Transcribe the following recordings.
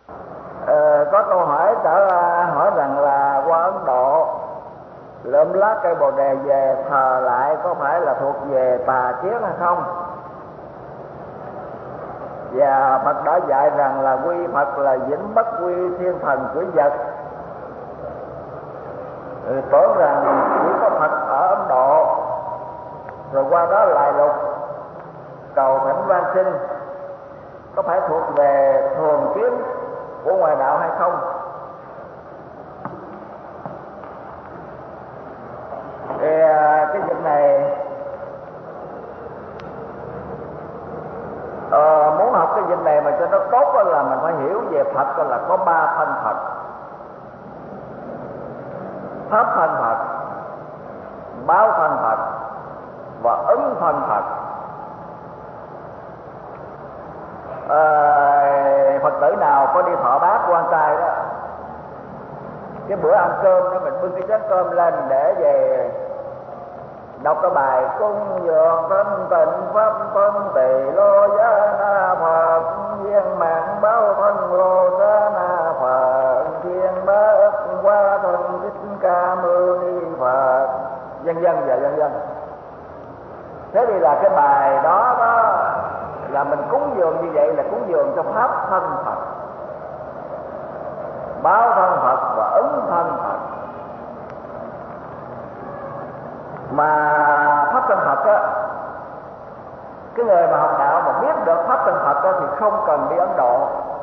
Có câu hỏi hỏi rằng là qua Ấn Độ lượm lá cây bồ đề về thờ lại có phải là thuộc về tà kiến hay không? Và Phật đã dạy rằng là quy Phật là vĩnh bất quy thiên thần của vật. Tưởng rằng chỉ có Phật ở Ấn Độ, rồi qua đó lại lục cầu thỉnh van sinh, có phải thuộc về thường kiến của ngoài đạo hay không? Thì cái việc này muốn học cái việc này mà cho nó tốt là mình phải hiểu về Phật là có 3 thân Phật: pháp thân Phật, báo thân Phật và ứng thân Phật. Phật tử nào có đi thọ bát quan trai đó, cái bữa ăn cơm đó mình bưng cái chén cơm lên để về đọc cái bài cung dường thanh tịnh pháp phân tỳ lô giá na Phật viên mạng báo thân lô giá na Phật thiên bá qua thân thích ca mâu ni Phật, vân vân và vân vân. Thế thì là cái bài đó là mình cúng dường như vậy là cúng dường cho pháp thân Phật, báo thân Phật và ứng thân Phật. Mà pháp thân Phật á, cái người mà học đạo mà biết được pháp thân Phật á, thì không cần đi Ấn Độ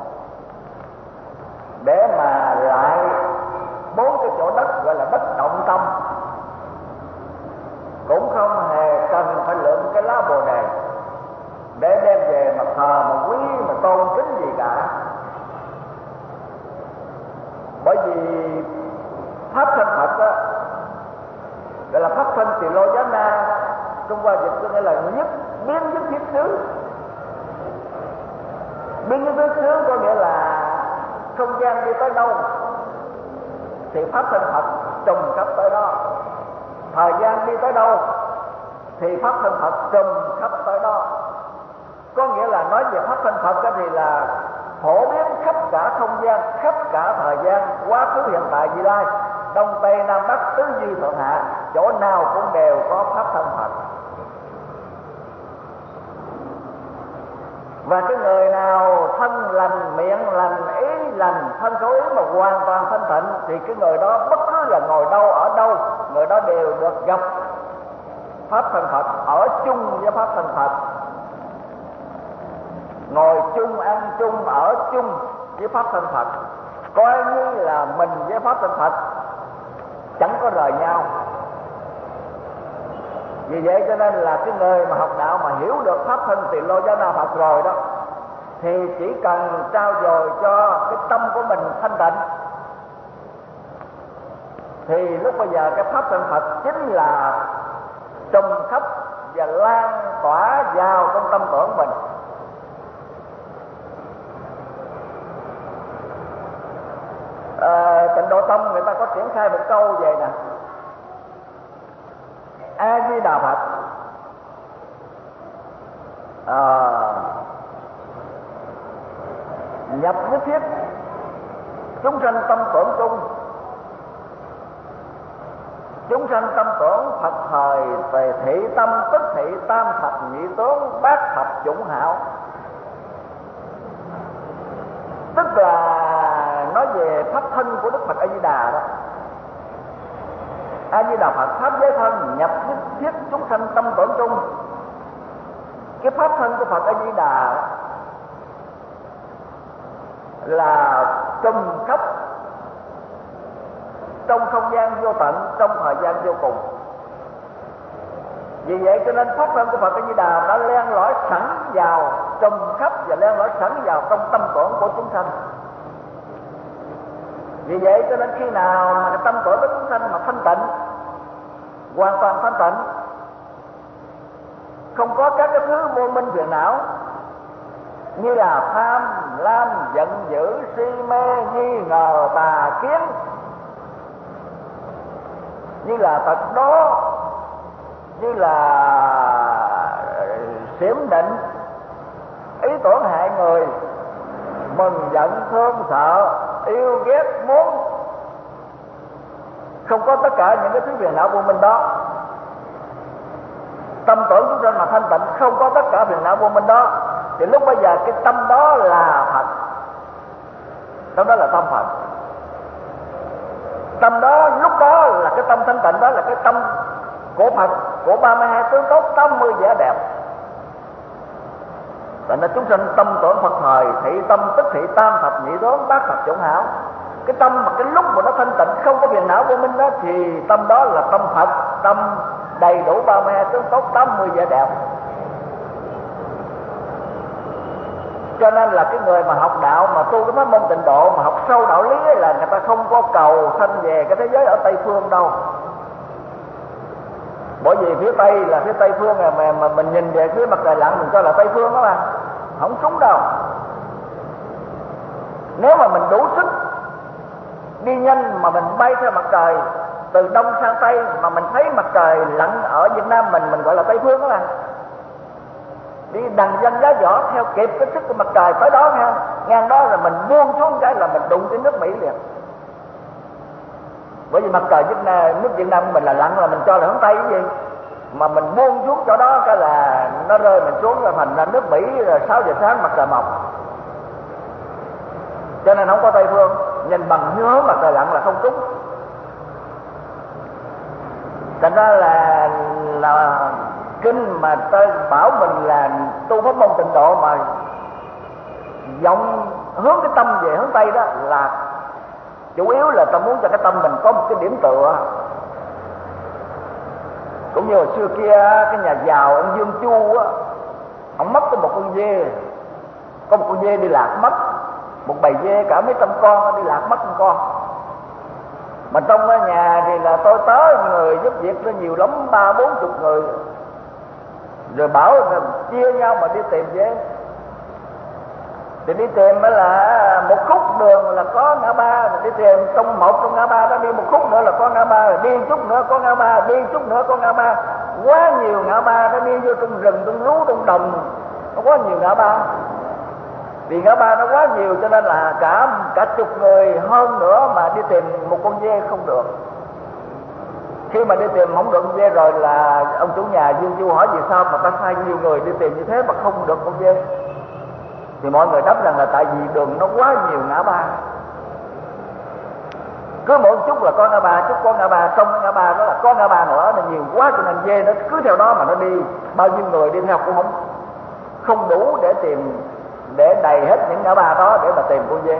để mà lại 4 cái chỗ đất gọi là đất động tâm, cũng không hề cần phải lượm cái lá bồ đề để đem về mà thờ mà quý mà tôn kính gì cả. Bởi vì pháp thân Phật á gọi là pháp thân Tỳ Lô Giá Na, Trung Hoa dịch có nghĩa là biến nhất thiết xứ. Biến nhất thiết xứ có nghĩa là không gian đi tới đâu thì pháp thân Phật trùng khắp tới đó, thời gian đi tới đâu thì pháp thân Phật trùng khắp tới đó. Có nghĩa là nói về pháp thân Phật thì là phổ biến khắp cả không gian, khắp cả thời gian, quá khứ hiện tại vị lai, đông tây nam bắc tứ duy thượng hạ, chỗ nào cũng đều có pháp thân Phật. Và cái người nào thân lành, miệng lành, ý lành, thân khẩu ý mà hoàn toàn thanh tịnh thì cái người đó bất cứ là ngồi đâu ở đâu, người đó đều được gặp pháp thân Phật, ở chung với pháp thân Phật, ngồi chung, ăn chung, ở chung với pháp thân Phật, coi như là mình với pháp thân Phật chẳng có rời nhau. Vì vậy cho nên là cái người mà học đạo mà hiểu được pháp thân Tỳ Lô Giá Na Phật rồi đó, thì chỉ cần trao dồi cho cái tâm của mình thanh tịnh, thì lúc bây giờ cái pháp thân Phật chính là trùng khắp và lan tỏa vào trong tâm tưởng mình. Tịnh Độ Tông người ta có triển khai một câu về nè: A Di Đà Phật nhập nhất thiết chúng sanh tâm tưởng chung, chúng sanh tâm tưởng Phật thời về thị tâm tức thị tam thập nhị tướng bát thập chủng hảo. Tức là nói về pháp thân của Đức Phật A Di Đà đó. A Di Đà Phật pháp giới thân nhập nhất thiết chúng sanh tâm tưởng chung. Cái pháp thân của Phật A Di Đà đó là trùm khắp trong không gian vô tận, trong thời gian vô cùng. Vì vậy cho nên pháp thân của Phật A Di Đà đã len lỏi sẵn vào, trùm khắp và len lỏi sẵn vào trong tâm tưởng của chúng sanh. Vì vậy cho nên khi nào mà cái tâm tưởng của chúng sanh mà thanh tịnh, hoàn toàn thanh tịnh, không có các cái thứ vô minh phiền não như là tham, lam, giận dữ, si mê, nghi ngờ, tà kiến, như là tật đố, như là xiểm định, ý tưởng hại người, mừng giận thương sợ yêu ghét muốn, không có tất cả những cái thứ phiền não vô minh đó. Tâm tưởng chúng sanh mà thanh tịnh, không có tất cả phiền não vô minh đó, thì lúc bây giờ cái tâm đó là Phật, tâm đó là tâm Phật. Tâm đó lúc đó là cái tâm thanh tịnh, đó là cái tâm của Phật, của 32 tướng tốt, 80 vẻ đẹp. Vậy nên chúng sanh tâm tưởng Phật thời, thị tâm tức thị tam thập nhị tướng bát thập chủng hảo. Cái tâm mà cái lúc mà nó thanh tịnh không có phiền não vô minh đó, thì tâm đó là tâm Phật, tâm đầy đủ 32 tướng tốt, 80 vẻ đẹp. Cho nên là cái người mà học đạo mà tu cái pháp môn tịnh độ, mà học sâu đạo lý là người ta không có cầu sanh về cái thế giới ở Tây Phương đâu. Bởi vì phía Tây là phía Tây Phương mà mình nhìn về phía mặt trời lặn mình cho là Tây Phương đó mà, không trúng đâu. Nếu mà mình đủ sức đi nhanh mà mình bay theo mặt trời từ đông sang tây, mà mình thấy mặt trời lặn ở Việt Nam mình gọi là Tây Phương đó mà. Đi đằng dân giá võ theo kịp cái sức của mặt trời tới đó nha, ngang đó rồi mình buông xuống cái là mình đụng tới nước Mỹ liền. Bởi vì mặt trời nước Việt Nam của mình là lặn, là mình cho là hướng Tây cái gì, mà mình buông xuống chỗ đó cái là nó rơi mình xuống, là thành ra nước Mỹ rồi 6 giờ sáng mặt trời mọc. Cho nên không có Tây Phương, nhìn bằng nhớ mặt trời lặn là không trúng. Thành ra là kinh mà ta bảo mình là tu pháp môn tịnh độ mà vọng hướng cái tâm về hướng Tây đó, là chủ yếu là ta muốn cho cái tâm mình có một cái điểm tựa. Cũng như hồi xưa kia cái nhà giàu ông Dương Chu á, ông mất có một con dê, có một con dê đi lạc mất, một bầy dê cả mấy trăm con đi lạc mất một con. Mà trong nhà thì là tôi tới người giúp việc nó nhiều lắm, 30-40 người, rồi bảo là chia nhau mà đi tìm dê. Thì đi tìm là một khúc đường là có ngã ba, đi tìm trong ngã ba đó, đi một khúc nữa là có ngã ba, rồi đi chút nữa có ngã ba, đi chút nữa có ngã ba, quá nhiều ngã ba. Nó đi vô trong rừng, trong lúa, trong đồng, nó quá nhiều ngã ba. Vì ngã ba nó quá nhiều cho nên là cả chục người hơn nữa mà đi tìm một con dê không được. Khi mà đi tìm không được con dê rồi là ông chủ nhà Dương Chu hỏi vì sao mà ta sai nhiều người đi tìm như thế mà không được con dê. Thì mọi người đáp rằng là tại vì đường nó quá nhiều ngã ba, cứ mỗi chút là có ngã ba, chút có ngã ba, xong ngã ba đó là có ngã ba nữa, nó nhiều quá cho nên dê nó cứ theo đó mà nó đi. Bao nhiêu người đi theo cũng không đủ để tìm, để đầy hết những ngã ba đó để mà tìm con dê.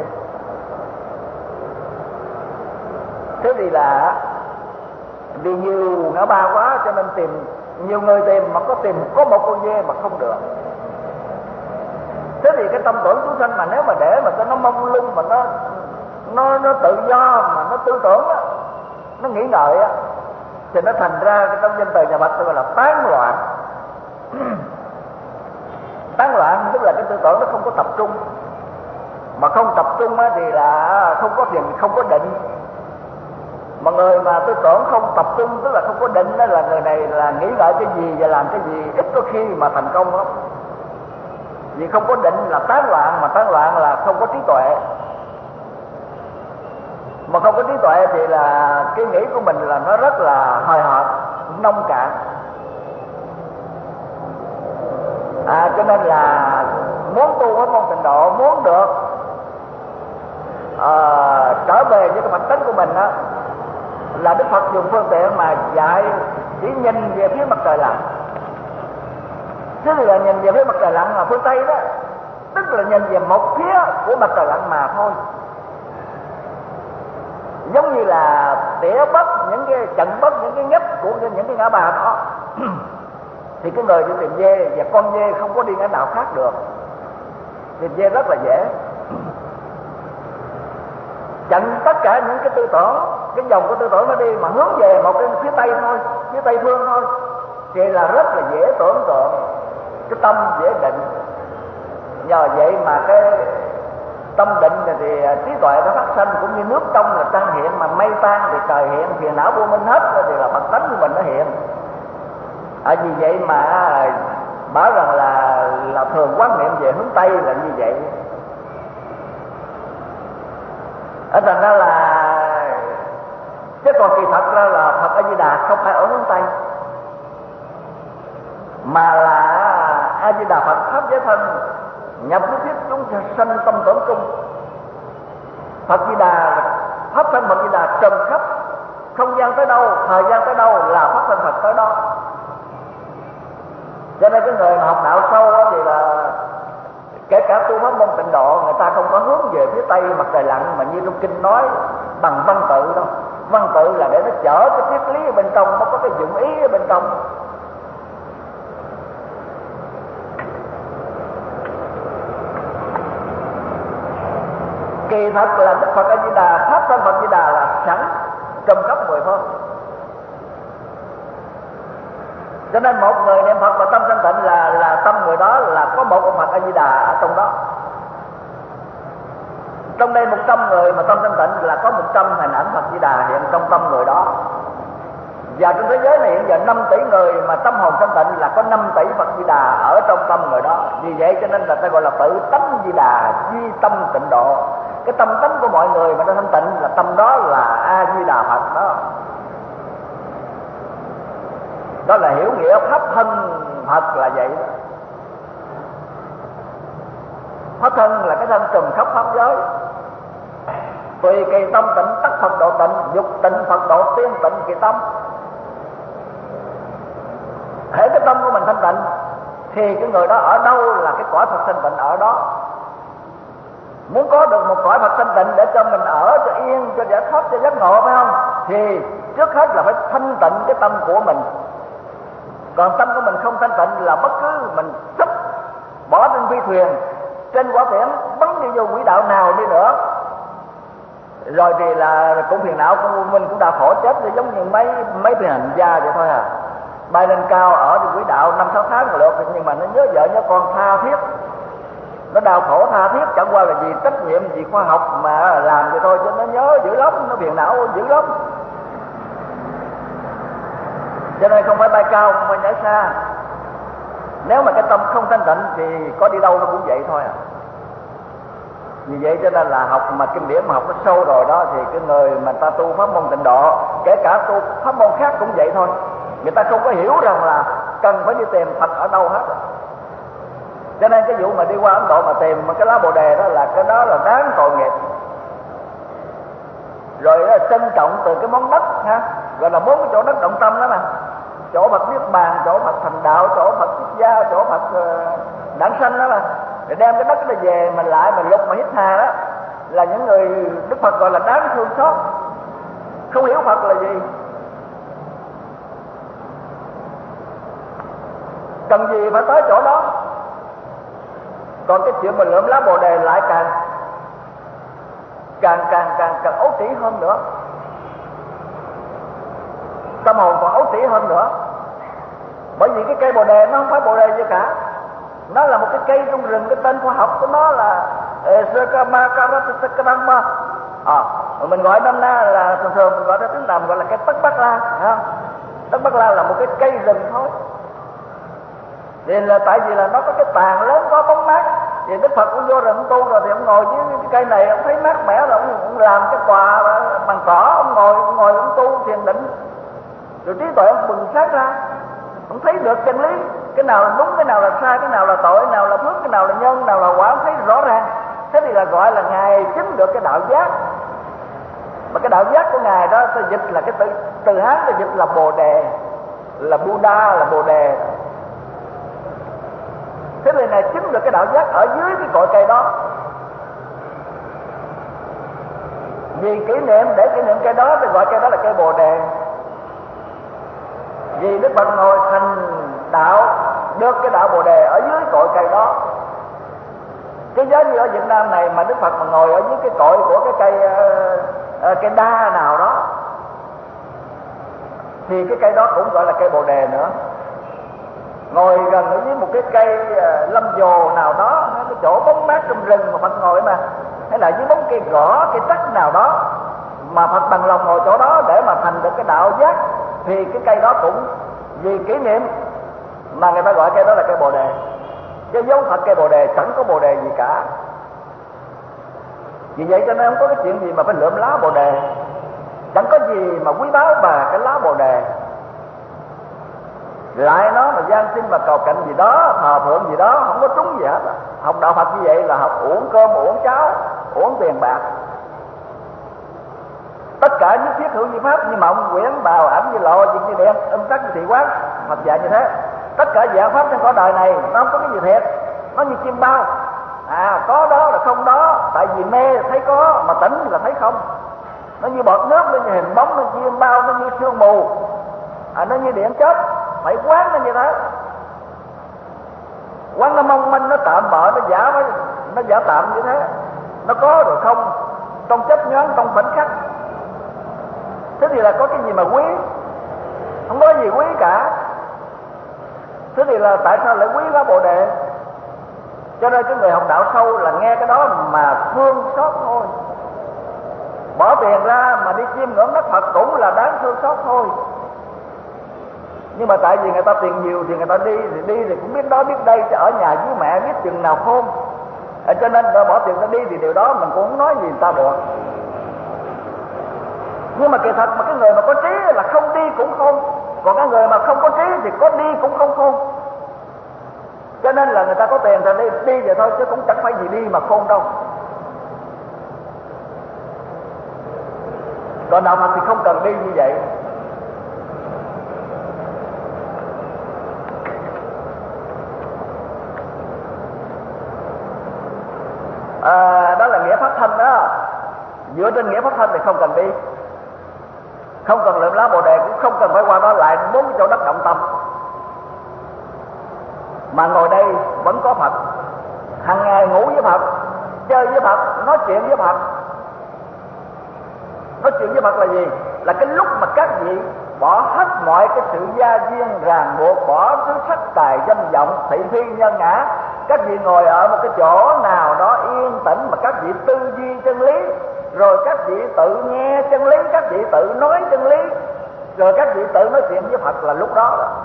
Thế thì là vì nhiều ngã ba quá cho nên tìm nhiều người tìm mà có một con dê mà không được. Thế thì cái tâm tưởng chúng sanh mà nếu mà để mà nó mông lung, mà nó tự do mà nó tư tưởng á, nó nghĩ ngợi á, thì nó thành ra cái trong danh từ nhà Bạch tôi gọi là tán loạn. Tán loạn tức là cái tư tưởng nó không có tập trung, mà không tập trung á thì là không có thiền, không có định. Mà người mà tư tưởng không tập trung tức là không có định đó, là người này là nghĩ ngợi cái gì và làm cái gì ít có khi mà thành công lắm. Vì không có định là tán loạn, mà tán loạn là không có trí tuệ. Mà không có trí tuệ thì là cái nghĩ của mình là nó rất là hời hợt, nông cạn. Cho nên là muốn tu pháp môn tịnh độ, muốn được trở về với cái bản tính của mình đó, là Đức Phật dùng phương tiện mà dạy chỉ nhìn về phía mặt trời lặn. Thế thì là nhìn về phía mặt trời lặn là phương Tây đó, tức là nhìn về một phía của mặt trời lặn mà thôi. Giống như là tỉa bất những cái chặn bất những cái nhất của những cái ngã ba đó. Thì cái người đi tìm dê và con dê không có đi ngã nào khác được. Tìm dê rất là dễ, chặn tất cả những cái tư tưởng, cái dòng của tư tưởng nó đi mà hướng về một cái phía Tây thôi, phía Tây phương thôi, thì là rất là dễ tưởng tượng, cái tâm dễ định. Nhờ vậy mà cái tâm định thì trí tuệ nó phát sanh, cũng như nước trong là trăng hiện, mà mây tan thì trời hiện, phiền não vô minh hết thì là bản tánh của mình nó hiện. Vì vậy mà bảo rằng là thường quán niệm về hướng Tây là như vậy. Ở thành ra là chứ còn kỳ thật ra là Phật A Di Đà không phải ở hướng Tây, mà là A Di Đà Phật pháp giới thân nhập với thiết chúng sanh tâm tưởng cung. Phật Di Đà pháp thân Phật Di Đà trần khắp không gian tới đâu, thời gian tới đâu là pháp thân Phật tới đó. Cho nên cái người mà học đạo sâu đó thì là kể cả tu pháp môn Tịnh Độ, người ta không có hướng về phía Tây mặt trời lặn mà như trong kinh nói bằng văn tự đâu. Văn tự là để nó chở cái triết lý ở bên trong, nó có cái dụng ý ở bên trong. Kỳ thật là Đức Phật A Di Đà, pháp thân Phật Di Đà là sẵn trùm khắp 10 phương. Cho nên một người niệm Phật mà tâm thanh tịnh là tâm người đó là có một ông Phật A Di Đà ở trong đó. Trong đây 100 người mà tâm thanh tịnh là có 100 hình ảnh Phật Di Đà hiện trong tâm người đó. Và trong thế giới này hiện giờ 5 tỷ người mà tâm hồn thanh tịnh là có 5 tỷ Phật Di Đà ở trong tâm người đó. Vì vậy cho nên là ta gọi là tự tánh Di Đà, duy tâm tịnh độ. Cái tâm tánh của mọi người mà nó thanh tịnh là tâm đó là A Di Đà Phật đó. Đó là hiểu nghĩa pháp thân Phật là vậy đó. Pháp thân là cái thân trùm khắp pháp giới. Tùy kỳ tâm tịnh tất Phật độ tịnh, dục tịnh Phật độ tiên tịnh kỳ tâm. Hễ cái tâm của mình thanh tịnh thì cái người đó ở đâu là cái cõi Phật thanh tịnh ở đó. Muốn có được một cõi Phật thanh tịnh để cho mình ở cho yên, cho giải thoát, cho giác ngộ, phải không? Thì trước hết là phải thanh tịnh cái tâm của mình. Còn tâm của mình không thanh tịnh là bất cứ mình sắp bỏ trên phi thuyền, trên quả tiễn, bắn đi vô quỹ đạo nào đi nữa, rồi thì là cũng phiền não, mình cũng đã khổ chết, giống như mấy phi hành gia vậy thôi à. Bay lên cao ở trên quỹ đạo 5-6 tháng là được, nhưng mà nó nhớ vợ nhớ con tha thiết, nó đau khổ tha thiết, chẳng qua là vì trách nhiệm, vì khoa học mà làm vậy thôi, chứ nó nhớ dữ lắm, nó phiền não dữ lắm. Cho nên không phải bay cao, không phải nhảy xa. Nếu mà cái tâm không thanh tịnh thì có đi đâu nó cũng vậy thôi à. Vì vậy cho nên là học mà kinh điển mà học nó sâu rồi đó, thì cái người mà ta tu pháp môn Tịnh Độ, kể cả tu pháp môn khác cũng vậy thôi. Người ta không có hiểu rằng là cần phải đi tìm Phật ở đâu hết. Cho nên cái vụ mà đi qua Ấn Độ mà tìm cái lá Bồ Đề đó là cái đó là đáng tội nghiệp. Rồi đó, trân trọng từ cái món đất ha, gọi là 4 cái chỗ đất động tâm đó mà. Chỗ Phật Niết Bàn, chỗ Phật Thành Đạo, chỗ Phật Xuất Gia, chỗ Phật Đản Sanh đó mà. Để đem cái đất đó về mình lại mình lục mà hít hà đó, là những người Đức Phật gọi là đáng thương xót, không hiểu Phật là gì. Cần gì phải tới chỗ đó. Còn cái chuyện mình lượm lá Bồ Đề lại càng ấu trĩ hơn nữa, tâm hồn còn ấu trĩ hơn nữa. Bởi vì cái cây Bồ Đề nó không phải Bồ Đề gì cả, nó là một cái cây trong rừng, cái tên khoa học của nó là Sakamakaratasakarama. Mình gọi năm na là thường mình gọi ra tiếng Đàm gọi là cây Tất Bát La. Tất Bát La là một cái cây rừng thôi. Vì là tại vì là nó có cái tàn lớn, có bóng mát. Thì Đức Phật cũng vô rừng tu rồi thì ông ngồi dưới cái cây này, ông thấy mát mẻ rồi ông làm cái tòa bằng cỏ, ông ngồi ông tu thiền định. Rồi trí tuệ ông bừng sáng ra, ông thấy được chân lý, cái nào là đúng, cái nào là sai, cái nào là tội, cái nào là phước, cái nào là nhân, cái nào là quả, ông thấy rõ ràng. Thế thì là gọi là Ngài chứng được cái đạo giác. Mà cái đạo giác của Ngài đó ta dịch là cái từ Hán ta dịch là Bồ Đề, là Buddha, là Bồ Đề. Thế thì Ngài chứng được cái đạo giác ở dưới cái cội cây đó. Vì kỷ niệm, để kỷ niệm cây đó thì gọi cây đó là cây Bồ Đề. Vì Đức Phật ngồi thành đạo, được cái đạo Bồ Đề ở dưới cội cây đó. Cái giống như ở Việt Nam này mà Đức Phật mà ngồi ở dưới cái cội của cái cây đa nào đó, thì cái cây đó cũng gọi là cây Bồ Đề nữa. Ngồi gần ở dưới một cái cây lâm dồ nào đó, cái chỗ bóng mát trong rừng mà Phật ngồi mà, hay là dưới bóng cây gõ, cây tắc nào đó mà Phật bằng lòng ngồi chỗ đó để mà thành được cái đạo giác, thì cái cây đó cũng vì kỷ niệm mà người ta gọi cây đó là cây Bồ Đề. Chứ dấu thật cây Bồ Đề chẳng có Bồ Đề gì cả. Vì vậy cho nên không có cái chuyện gì mà phải lượm lá Bồ Đề. Chẳng có gì mà quý báu bà cái lá Bồ Đề. Lại nó mà gian sinh mà cầu cạnh gì đó, thờ phượng gì đó, không có trúng gì hết. Học đạo Phật như vậy là học uổng cơm, uổng cháo, uổng tiền bạc. Tất cả những thiết hữu như pháp, như mộng, quyển, bào, ảnh, như lộ, chuyện như điện, sắc, như thị quán, Phật dạy như thế. Tất cả dạng pháp trên cõi đời này nó không có cái gì thiệt, nó như chim bao. Có đó là không đó, tại vì mê thấy có mà tỉnh là thấy không. Nó như bọt nước, nó như hình bóng, nó như chim bao, nó như sương mù, nó như điện chớp. Phải quán nó như thế. Quán nó mong manh, nó tạm bợ, nó giả tạm như thế. Nó có rồi không, trong chấp nhoáng, trong khoảnh khắc. Thế thì là có cái gì mà quý? Không có gì quý cả. Thế thì là tại sao lại quý lá Bồ Đề? Cho nên cái người học đạo sâu là nghe cái đó mà thương xót thôi. Bỏ tiền ra mà đi chiêm ngưỡng đất Phật cũng là đáng thương xót thôi. Nhưng mà tại vì người ta tiền nhiều thì người ta đi thì cũng biết đó biết đây, chứ ở nhà với mẹ biết chừng nào khôn. Cho nên người bỏ tiền ra đi thì điều đó mình cũng không nói gì người ta được. Nhưng mà kỳ thật mà cái người mà có trí là không đi cũng khôn, còn cái người mà không có trí thì có đi cũng không khôn. Cho nên là người ta có tiền thì đi vậy thôi, chứ cũng chẳng phải gì đi mà khôn đâu. Còn đạo Phật thì không cần đi như vậy. Đó là nghĩa pháp thân đó. Dựa trên nghĩa pháp thân thì không cần đi, không cần lượm lá Bồ Đề, cũng không cần phải qua đó lại 4 cái chỗ đất động tâm. Mà ngồi đây vẫn có Phật, hàng ngày ngủ với Phật, chơi với Phật, nói chuyện với Phật. Nói chuyện với Phật là gì? Là cái lúc mà các vị bỏ hết mọi cái sự gia duyên ràng buộc, bỏ thứ sắc tài danh vọng, thị phi nhân ngã. Các vị ngồi ở một cái chỗ nào đó yên tĩnh mà các vị tư duy chân lý, rồi các vị tự nghe chân lý, các vị tự nói chân lý, rồi các vị tự nói chuyện với Phật là lúc đó đó.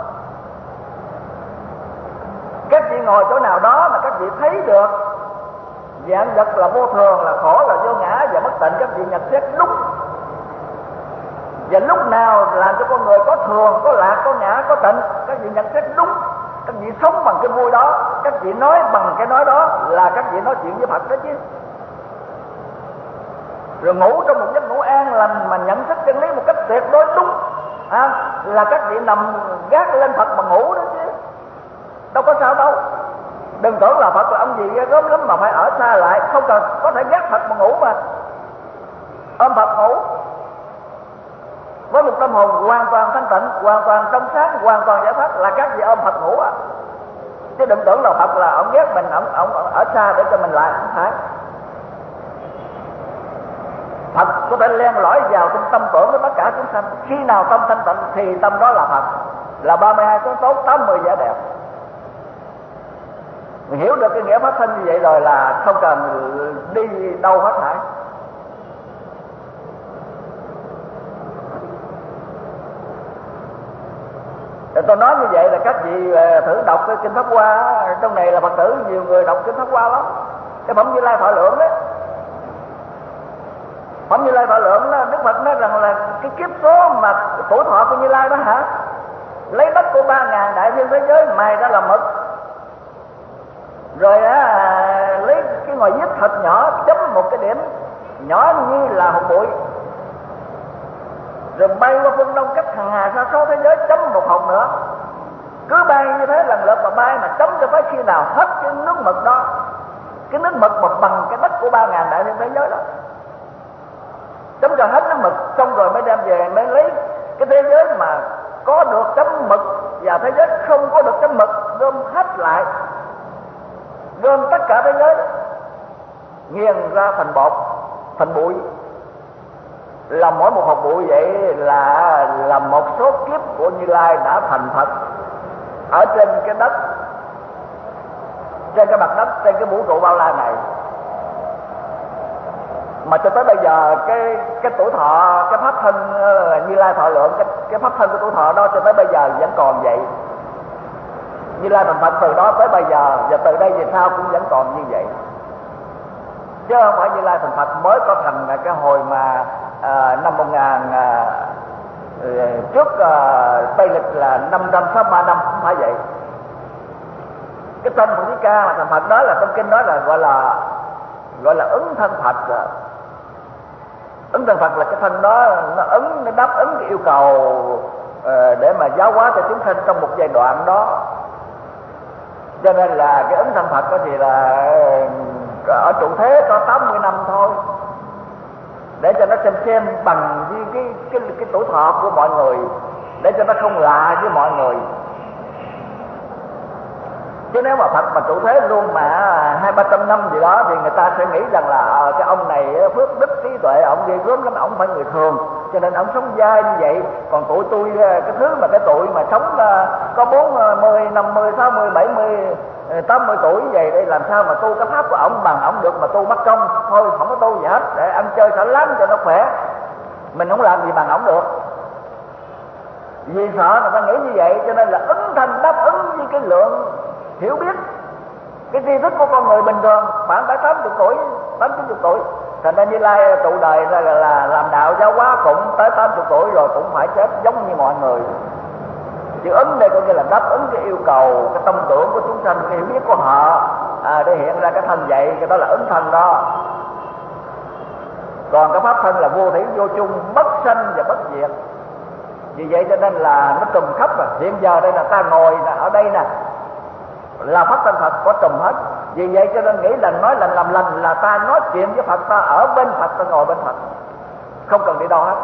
Các vị ngồi chỗ nào đó mà các vị thấy được dạng vật là vô thường, là khổ, là vô ngã và bất tịnh, các vị nhận xét đúng. Và lúc nào làm cho con người có thường, có lạc, có ngã, có tịnh, các vị nhận xét đúng. Các vị sống bằng cái vui đó, các vị nói bằng cái nói đó, là các vị nói chuyện với Phật đó chứ. Rồi ngủ trong một giấc ngủ an lành mà nhận thức chân lý một cách tuyệt đối đúng, là các vị nằm gác lên Phật mà ngủ đó chứ. Đâu có sao đâu. Đừng tưởng là Phật là ông gì ghê gớm lắm mà phải ở xa lại. Không cần, có thể gác Phật mà ngủ mà. Ôm Phật ngủ với một tâm hồn hoàn toàn thanh tịnh, hoàn toàn trong sáng, hoàn toàn giải thoát, là các vị ôm Phật ngủ à. Chứ đừng tưởng là Phật là ông ghét mình, ông ở xa để cho mình lại, không phải. Phật có thể len lỏi vào trong tâm tưởng của tất cả chúng sanh. Khi nào tâm thanh tịnh thì tâm đó là Phật, là 32 tướng tốt, 80 vẻ đẹp. Mình hiểu được cái nghĩa pháp thân như vậy rồi là không cần đi đâu hết thảy. Tôi nói như vậy là các vị thử đọc cái Kinh Pháp Hoa. Trong này là Phật tử nhiều người đọc Kinh Pháp Hoa lắm. Cái phẩm Như Lai Thọ Lượng đấy, phẩm Như Lai Thọ Lượng đó, Đức Phật nói rằng là cái kiếp số mà tuổi thọ của Như Lai đó hả, lấy đất của 3.000 đại thiên thế giới mài ra làm mực, rồi lấy cái ngòi viết thật nhỏ chấm một cái điểm nhỏ như là hột bụi, rồi bay qua phương đông cách hàng hà sa số thế giới chấm một hột nữa. Cứ bay như thế lần lượt mà bay mà chấm cho tới khi nào hết cái nước mực đó, cái nước mực mà bằng cái đất của 3.000 đại thiên thế giới đó, chấm cho hết nước mực xong rồi mới đem về, mới lấy cái thế giới mà có được chấm mực và thế giới không có được chấm mực, gom hết lại, gom tất cả thế giới nghiền ra thành bột, thành bụi. Là mỗi một hột bụi vậy là một số kiếp của Như Lai đã thành Phật ở trên cái đất, trên cái mặt đất, trên cái vũ trụ bao la này. Mà cho tới bây giờ cái tuổi thọ, cái pháp thân Như Lai Thọ Lượng, cái pháp thân của tuổi thọ đó cho tới bây giờ vẫn còn vậy. Như Lai thành Phật từ đó tới bây giờ, và từ đây về sau cũng vẫn còn như vậy. chứ không phải Như Lai thành Phật mới có thành cái hồi mà năm 1000 trước Tây lịch là 563 năm, không phải vậy. Cái tên Phật Thích Ca mà thành Phật đó là trong kinh đó là gọi là ứng thân Phật. Ứng thân Phật là cái thân đó nó đáp ứng cái yêu cầu để mà giáo hóa cho chúng sinh trong một giai đoạn đó. Cho nên là cái ứng thân Phật đó thì là ở trụ thế có 80 năm thôi, để cho nó xem bằng với cái tuổi thọ của mọi người, để cho nó không lạ với mọi người. Chứ nếu mà Phật mà trụ thế luôn mà 200-300 năm gì đó thì người ta sẽ nghĩ rằng là cái ông này phước đức trí tuệ ông ghê gớm lắm, ông phải người thường, cho nên ông sống dai như vậy. Còn tụi tôi cái thứ mà cái tuổi mà sống có 40, 50, 60, 70, 80 tuổi vậy, đây làm sao mà tu cái pháp của ông bằng ông được mà tu mất công. Thôi không có tu gì hết, để ăn chơi xả láng cho nó khỏe, mình không làm gì bằng ông được. Vì sợ người ta nghĩ như vậy cho nên là ứng thân đáp ứng với cái lượng hiểu biết, cái tri thức của con người bình thường khoảng 80 tuổi, 80-90 tuổi. Thành ra Như Lai trụ đời là làm đạo giáo hóa cũng tới 80 tuổi rồi cũng phải chết giống như mọi người. Chữ ứng đây có nghĩa là đáp ứng cái yêu cầu, cái tâm tưởng của chúng sanh, cái hiểu biết của họ để hiện ra cái thân vậy, cái đó là ứng thân đó. Còn cái pháp thân là vô thủy vô chung, bất sanh và bất diệt. Vì vậy cho nên là nó trùm khắp rồi. Hiện giờ đây là ta ngồi ở đây nè, là pháp thân Phật có trùm hết. Vì vậy cho nên nghĩ là nói lành làm lành là ta nói chuyện với Phật, ta ở bên Phật, ta ngồi bên Phật, không cần đi đâu hết.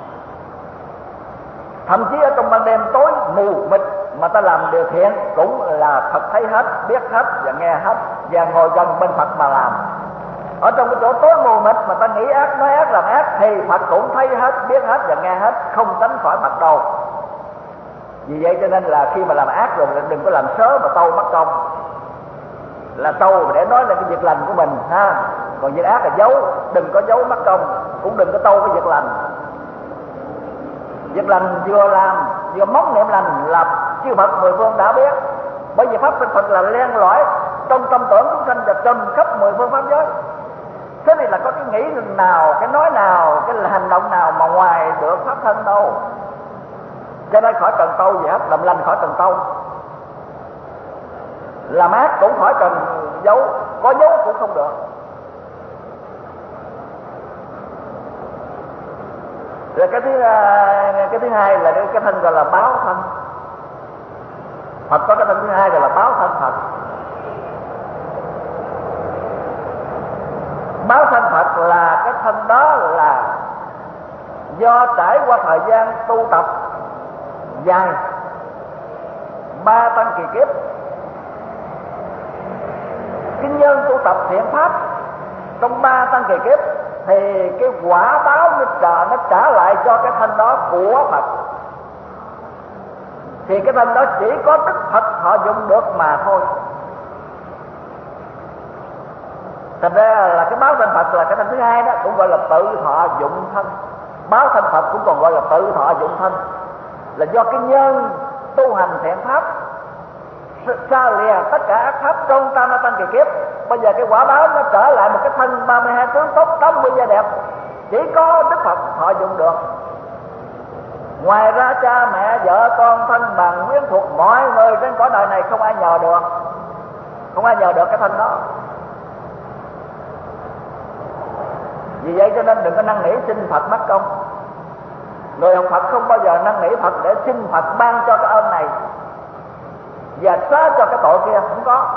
Thậm chí ở trong ban đêm tối mù mịt mà ta làm điều thiện cũng là Phật thấy hết, biết hết và nghe hết, và ngồi gần bên Phật mà làm. Ở trong cái chỗ tối mù mịt mà ta nghĩ ác, nói ác, làm ác thì Phật cũng thấy hết, biết hết và nghe hết, không tránh khỏi Phật đâu. Vì vậy cho nên là khi mà làm ác rồi đừng có làm sớ mà tâu mất công. Là tâu để nói là cái việc lành của mình ha. Còn việc ác là giấu, đừng có giấu mất công, cũng đừng có tâu cái việc lành. Việc lành vừa làm vừa mong niệm lành là chư Phật mười phương đã biết. Bởi vì pháp thân Phật là len lỏi trong tâm tưởng chúng sanh và trùm khắp mười phương pháp giới. Thế này là có cái nghĩ nào, cái nói nào, cái hành động nào mà ngoài được pháp thân đâu. Cho nên khỏi cần tâu gì hết, làm lành khỏi cần tâu, làm ác cũng khỏi cần giấu, có giấu cũng không được. Rồi cái thứ hai là cái thân gọi là báo thân. Phật có cái thân thứ hai gọi là báo thân Phật. Báo thân Phật là cái thân đó là do trải qua thời gian tu tập dài 3 tăng kỳ kiếp, cái nhân tu tập thiện pháp trong 3 tăng kỳ kiếp thì cái quả báo nó trả lại cho cái thân đó của Phật. Thì cái thân đó chỉ có Đức Phật họ dụng được mà thôi. Thành ra là cái báo thân Phật là cái thân thứ hai đó, cũng gọi là tự thọ dụng thân. Báo thân Phật cũng còn gọi là tự thọ dụng thân, là do cái nhân tu hành thiện pháp xa lìa tất cả ác pháp trong tam tăng kỳ kiếp. Bây giờ cái quả báo nó trở lại một cái thân 32 tướng tốt, 80 da đẹp, chỉ có Đức Phật họ dụng được. Ngoài ra cha mẹ vợ con thân bằng quyến thuộc mọi người trên cõi đời này không ai nhờ được, không ai nhờ được cái thân đó. Vì vậy cho nên đừng có năn nỉ xin Phật mất công. Người học Phật không bao giờ năn nỉ Phật để xin Phật ban cho cái ơn này và xóa cho cái tội kia, không có.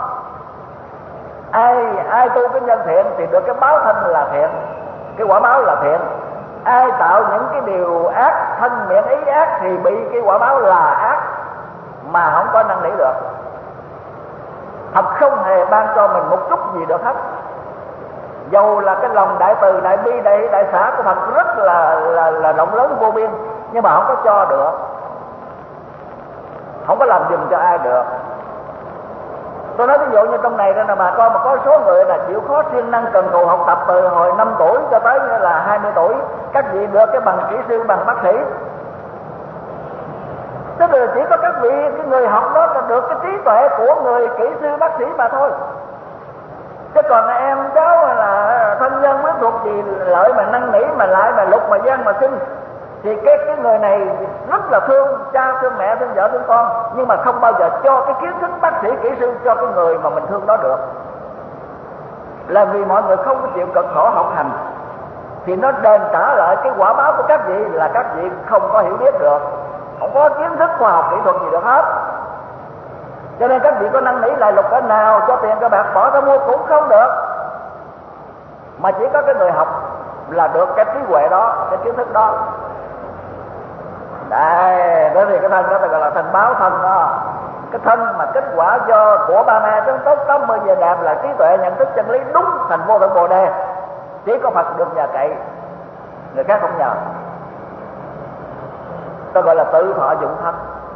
Ai tu cái nhân thiện thì được cái báo thân là thiện, cái quả báo là thiện. Ai tạo những cái điều ác, thân miệng ý ác thì bị cái quả báo là ác, mà không có năn nỉ được. Phật không hề ban cho mình một chút gì được hết. Dầu là cái lòng đại từ, đại bi, đại xã của Phật rất là rộng lớn vô biên, nhưng mà không có cho được, không có làm giùm cho ai được. Tôi nói ví dụ như trong này là bà con mà có số người là chịu khó siêng năng cần cù học tập từ hồi 5 tuổi cho tới là 20 tuổi, các vị được cái bằng kỹ sư, bằng bác sĩ. Tức là chỉ có các vị, cái người học đó là được cái trí tuệ của người kỹ sư bác sĩ mà thôi. Chứ còn em cháu là thân nhân quyến thuộc gì lợi mà năn nỉ mà lại mà lục mà gian mà xin, thì cái người này rất là thương cha thương mẹ thương vợ thương con, nhưng mà không bao giờ cho cái kiến thức bác sĩ kỹ sư cho cái người mà mình thương đó được, là vì mọi người không có chịu cực khổ học hành, thì nó đền trả lại cái quả báo của các vị là các vị không có hiểu biết được, không có kiến thức khoa học kỹ thuật gì được hết. Cho nên các vị có năn nỉ lại lục cỡ nào, cho tiền cho bạc bỏ ra mua cũng không được, mà chỉ có cái người học là được cái trí huệ đó, cái kiến thức đó. Đây, bởi vì cái thân đó gọi là thân báo thân đó. Cái thân mà kết quả do của ba mẹ chúng tốt 80 giờ đẹp là trí tuệ nhận thức chân lý đúng thành vô thượng Bồ Đề. Chỉ có Phật được nhờ cậy, người khác không nhờ. Ta gọi là tự thọ dụng thân.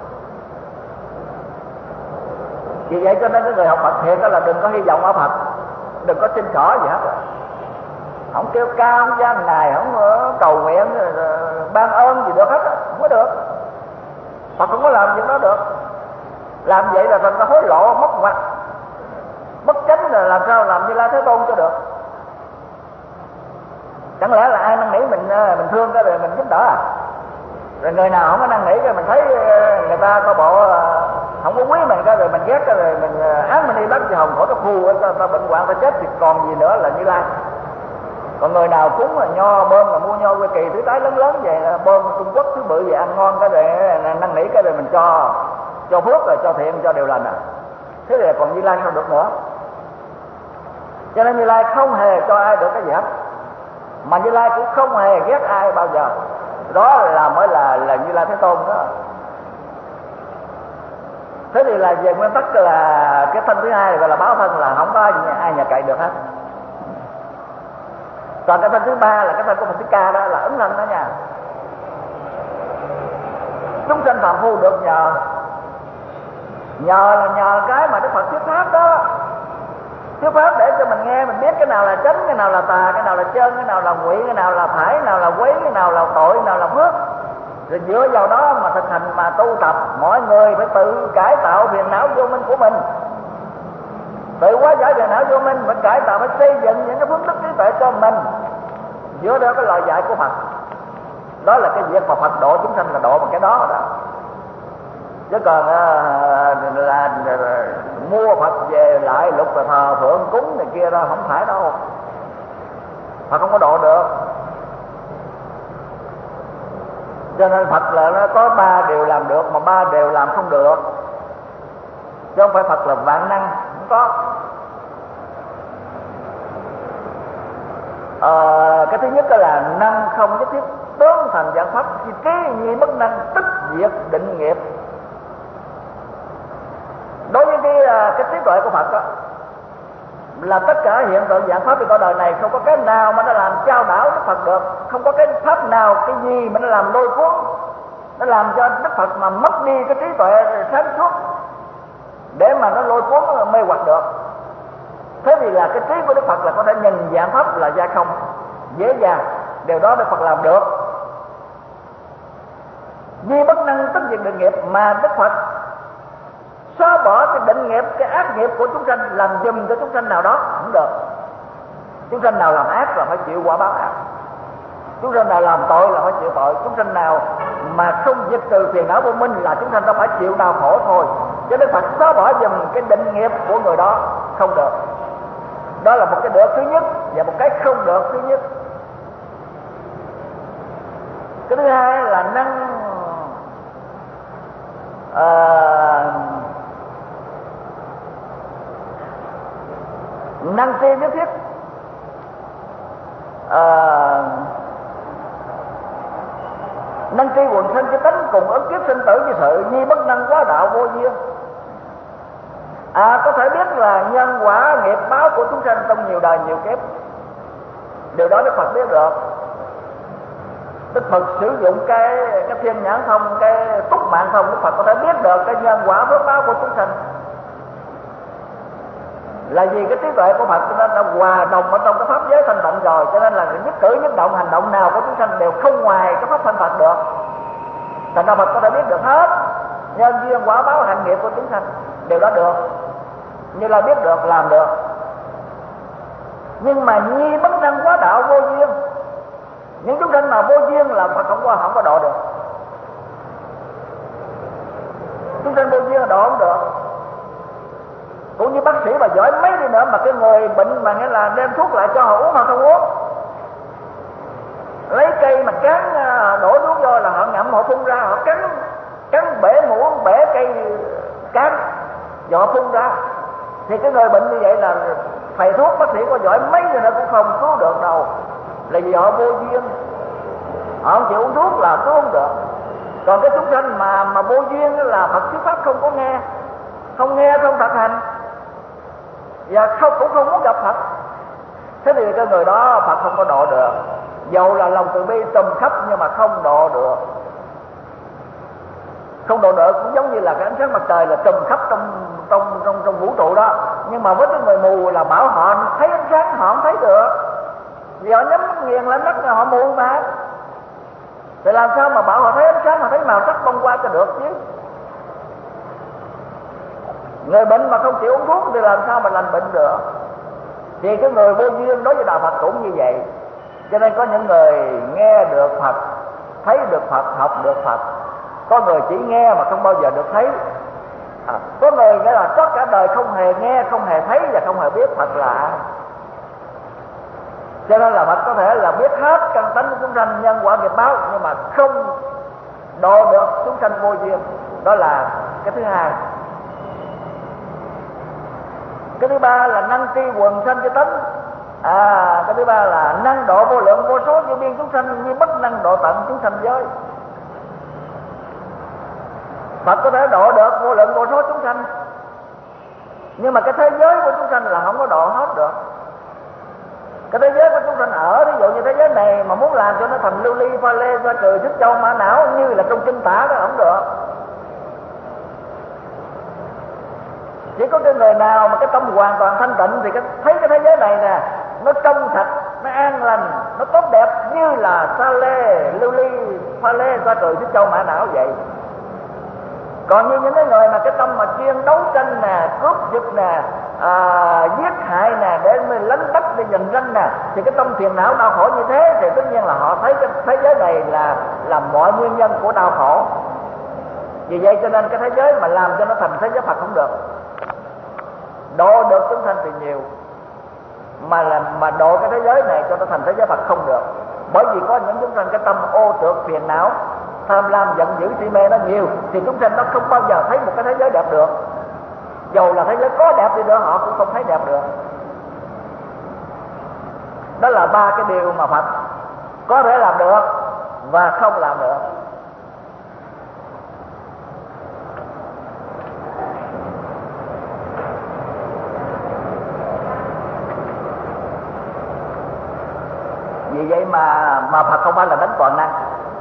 Vì vậy cho nên cái người học Phật thiệt đó là đừng có hy vọng ở Phật, đừng có xin xỏ gì hết. Không kêu ca, không gian ngài, không cầu nguyện ban ơn gì được hết, không có được. Phật không có làm chuyện đó được. Làm vậy là thành ra hối lộ, mất mặt, bất chánh, là làm sao làm Như Lai Thế Tôn cho được. Chẳng lẽ là ai năn nỉ mình thương cái rồi mình giúp đỡ à? Rồi người nào không có năn nỉ cái mình thấy người ta có bộ không có quý mình cái rồi mình ghét cái rồi mình án mình đi bắt cho hồng khổ nó khu ta bệnh hoạn ta chết thì còn gì nữa là Như Lai. Còn người nào cúng là nho bơm là mua nho quê kỳ thứ tái lớn lớn vậy, bơm Trung Quốc thứ bự về ăn ngon cái rồi năn nỉ cái rồi mình cho phước rồi cho thiện cho điều lành à. Thế thì còn Như Lai không được nữa. Cho nên Như Lai không hề cho ai được cái gì hết, mà Như Lai cũng không hề ghét ai bao giờ. Đó là mới là Như Lai Thế Tôn đó. Thế thì là về nguyên tắc là cái thân thứ hai gọi là báo thân, là không có ai nhà cậy được hết. Còn cái thân thứ ba là cái thân của Phật Thích Ca, đó là ứng thân đó nha. Chúng sanh phàm phu được nhờ là nhờ cái mà Đức Phật thuyết pháp đó. Thuyết pháp để cho mình nghe, mình biết cái nào là chánh, cái nào là tà, cái nào là chân, cái nào là ngụy, cái nào là phải, cái nào là quấy, cái nào là tội, cái nào là phước. Rồi dựa vào đó mà thực hành mà tu tập. Mọi người phải tự cải tạo phiền não vô minh của mình, tự hóa giải phiền não vô minh, phải cải tạo, phải xây dựng những cái phương thức trí tuệ cho mình dựa theo cái lời dạy của Phật. Đó là cái việc mà Phật độ chúng sanh là độ bằng cái đó đó. Chứ còn là mua Phật về lại lục và thờ phượng cúng này kia đó không phải đâu. Phật không có độ được. Cho nên Phật là nó có 3 điều làm được mà 3 điều làm không được. Chứ không phải Phật là vạn năng, không có. Cái thứ nhất là năng không nhất thiết tướng thành dạng pháp, chi trí nhi bất năng tức diệt định nghiệp. Đối với cái trí tuệ của Phật đó, là tất cả hiện tượng dạng pháp trên cõi đời này không có cái nào mà nó làm chao đảo Đức Phật được, không có cái pháp nào, cái gì mà nó làm lôi cuốn, nó làm cho Đức Phật mà mất đi cái trí tuệ sáng suốt để mà nó lôi cuốn nó mê hoặc được. Thế thì là cái trí của Đức Phật là có thể nhìn dạng pháp là ra không dễ dàng, điều đó Đức Phật làm được. Vì bất năng tức diệt định nghiệp, mà Đức Phật xóa bỏ cái định nghiệp, cái ác nghiệp của chúng sanh, làm giùm cho chúng sanh nào đó không được. Chúng sanh nào làm ác là phải chịu quả báo ác, chúng sanh nào làm tội là phải chịu tội, chúng sanh nào mà không diệt trừ phiền não vô minh là chúng sanh đó phải chịu đau khổ thôi. Cho nên Phật xóa bỏ giùm cái định nghiệp của người đó không được. Đó là một cái được thứ nhất, và một cái không được thứ nhất. Cái thứ hai là năng tri nhất thiết. Năng tri quần sanh cái tánh cùng ứng kiếp sinh tử với sự nhi bất năng quá đạo vô duyên. Có thể biết là nhân quả nghiệp báo của chúng sanh trong nhiều đời nhiều kiếp. Điều đó Đức Phật biết được. Đức Phật sử dụng cái thiên nhãn thông, cái túc mạng thông, Đức Phật có thể biết được cái nhân quả phước báo của chúng sanh. Là vì cái trí tuệ của Phật cho nên đã hòa đồng ở trong cái pháp giới thanh tịnh rồi, cho nên là nhất cử nhất động hành động nào của chúng sanh đều không ngoài cái pháp thanh Phật được. Thành ra Phật có thể biết được hết nhân duyên quả báo hành nghiệp của chúng sanh, điều đó được. Như là biết được, làm được. Nhưng mà nhi bất năng quá đạo vô duyên. Những chúng sanh mà vô duyên là Phật không có độ được. Chúng sanh vô duyên là độ không được. Cũng như bác sĩ mà giỏi mấy đi nữa mà cái người bệnh mà nghĩa là đem thuốc lại cho họ uống, họ không uống. Lấy cây mà cán đổ thuốc vô là họ ngậm, họ phun ra, họ cắn bể muỗng, bể cây cán rồi họ phun ra. Thì cái người bệnh như vậy là thầy thuốc bác sĩ có giỏi mấy người nữa cũng không cứu được đâu. Là vì họ vô duyên, họ không chịu uống thuốc là cứu không được. Còn cái chúng sanh mà vô duyên là Phật thuyết pháp không có nghe, không thực hành, và cũng không muốn gặp Phật. Thế thì cái người đó Phật không có độ được. Dầu là lòng từ bi trùm khắp nhưng mà không độ được. Không độ được cũng giống như là cái ánh sáng mặt trời là trùm khắp trong vũ trụ đó. Nhưng mà với cái người mù là bảo họ thấy ánh sáng họ không thấy được, vì họ nhắm mắt nghiền lên mắt họ mù mà. Thì làm sao mà bảo họ thấy ánh sáng, họ thấy màu sắc bông qua cho được chứ. Người bệnh mà không chịu uống thuốc thì làm sao mà lành bệnh được. Thì cái người vô duyên đối với đạo Phật cũng như vậy. Cho nên có những người nghe được Phật, thấy được Phật, học được Phật. Có người chỉ nghe mà không bao giờ được thấy. Có người nghĩa là tất cả đời không hề nghe, không hề thấy và không hề biết Phật là ai. Cho nên là Phật có thể là biết hết căn tánh của chúng sanh, nhân quả nghiệp báo, nhưng mà không độ được chúng sanh vô duyên. Đó là cái thứ hai. Cái thứ ba là năng tri quần sanh cho tánh. Cái thứ ba là năng độ vô lượng vô số vô biên chúng sanh, như bất năng độ tận chúng sanh giới. Phật có thể độ được vô lượng vô số chúng sanh, nhưng mà cái thế giới của chúng sanh là không có độ hết được. Cái thế giới của chúng sanh ở, ví dụ như thế giới này mà muốn làm cho nó thành lưu ly pha lê ra cười thích châu mã não như là trong kinh tả đó không được. Chỉ có cái người nào mà cái tâm hoàn toàn thanh tịnh thì thấy cái thế giới này nè, nó trong sạch, nó an lành, nó tốt đẹp như là sa lê, lưu ly, pha lê, ra cười thích châu mã não vậy. Còn như những cái người mà cái tâm mà chuyên đấu tranh nè, cướp giật nè, giết hại nè, để mình lánh bắt để giành ranh nè, thì cái tâm phiền não đau khổ như thế thì tất nhiên là họ thấy cái thế giới này là mọi nguyên nhân của đau khổ. Vì vậy cho nên cái thế giới mà làm cho nó thành thế giới Phật không được. Độ được chúng sanh thì nhiều, mà độ cái thế giới này cho nó thành thế giới Phật không được. Bởi vì có những chúng sanh cái tâm ô trượt phiền não, tham lam giận dữ si mê nó nhiều, thì chúng sanh nó không bao giờ thấy một cái thế giới đẹp được. Dầu là thế giới có đẹp đi nữa họ cũng không thấy đẹp được. Đó là ba cái điều mà Phật có thể làm được và không làm được. Vì vậy mà Phật không phải là đấng toàn năng.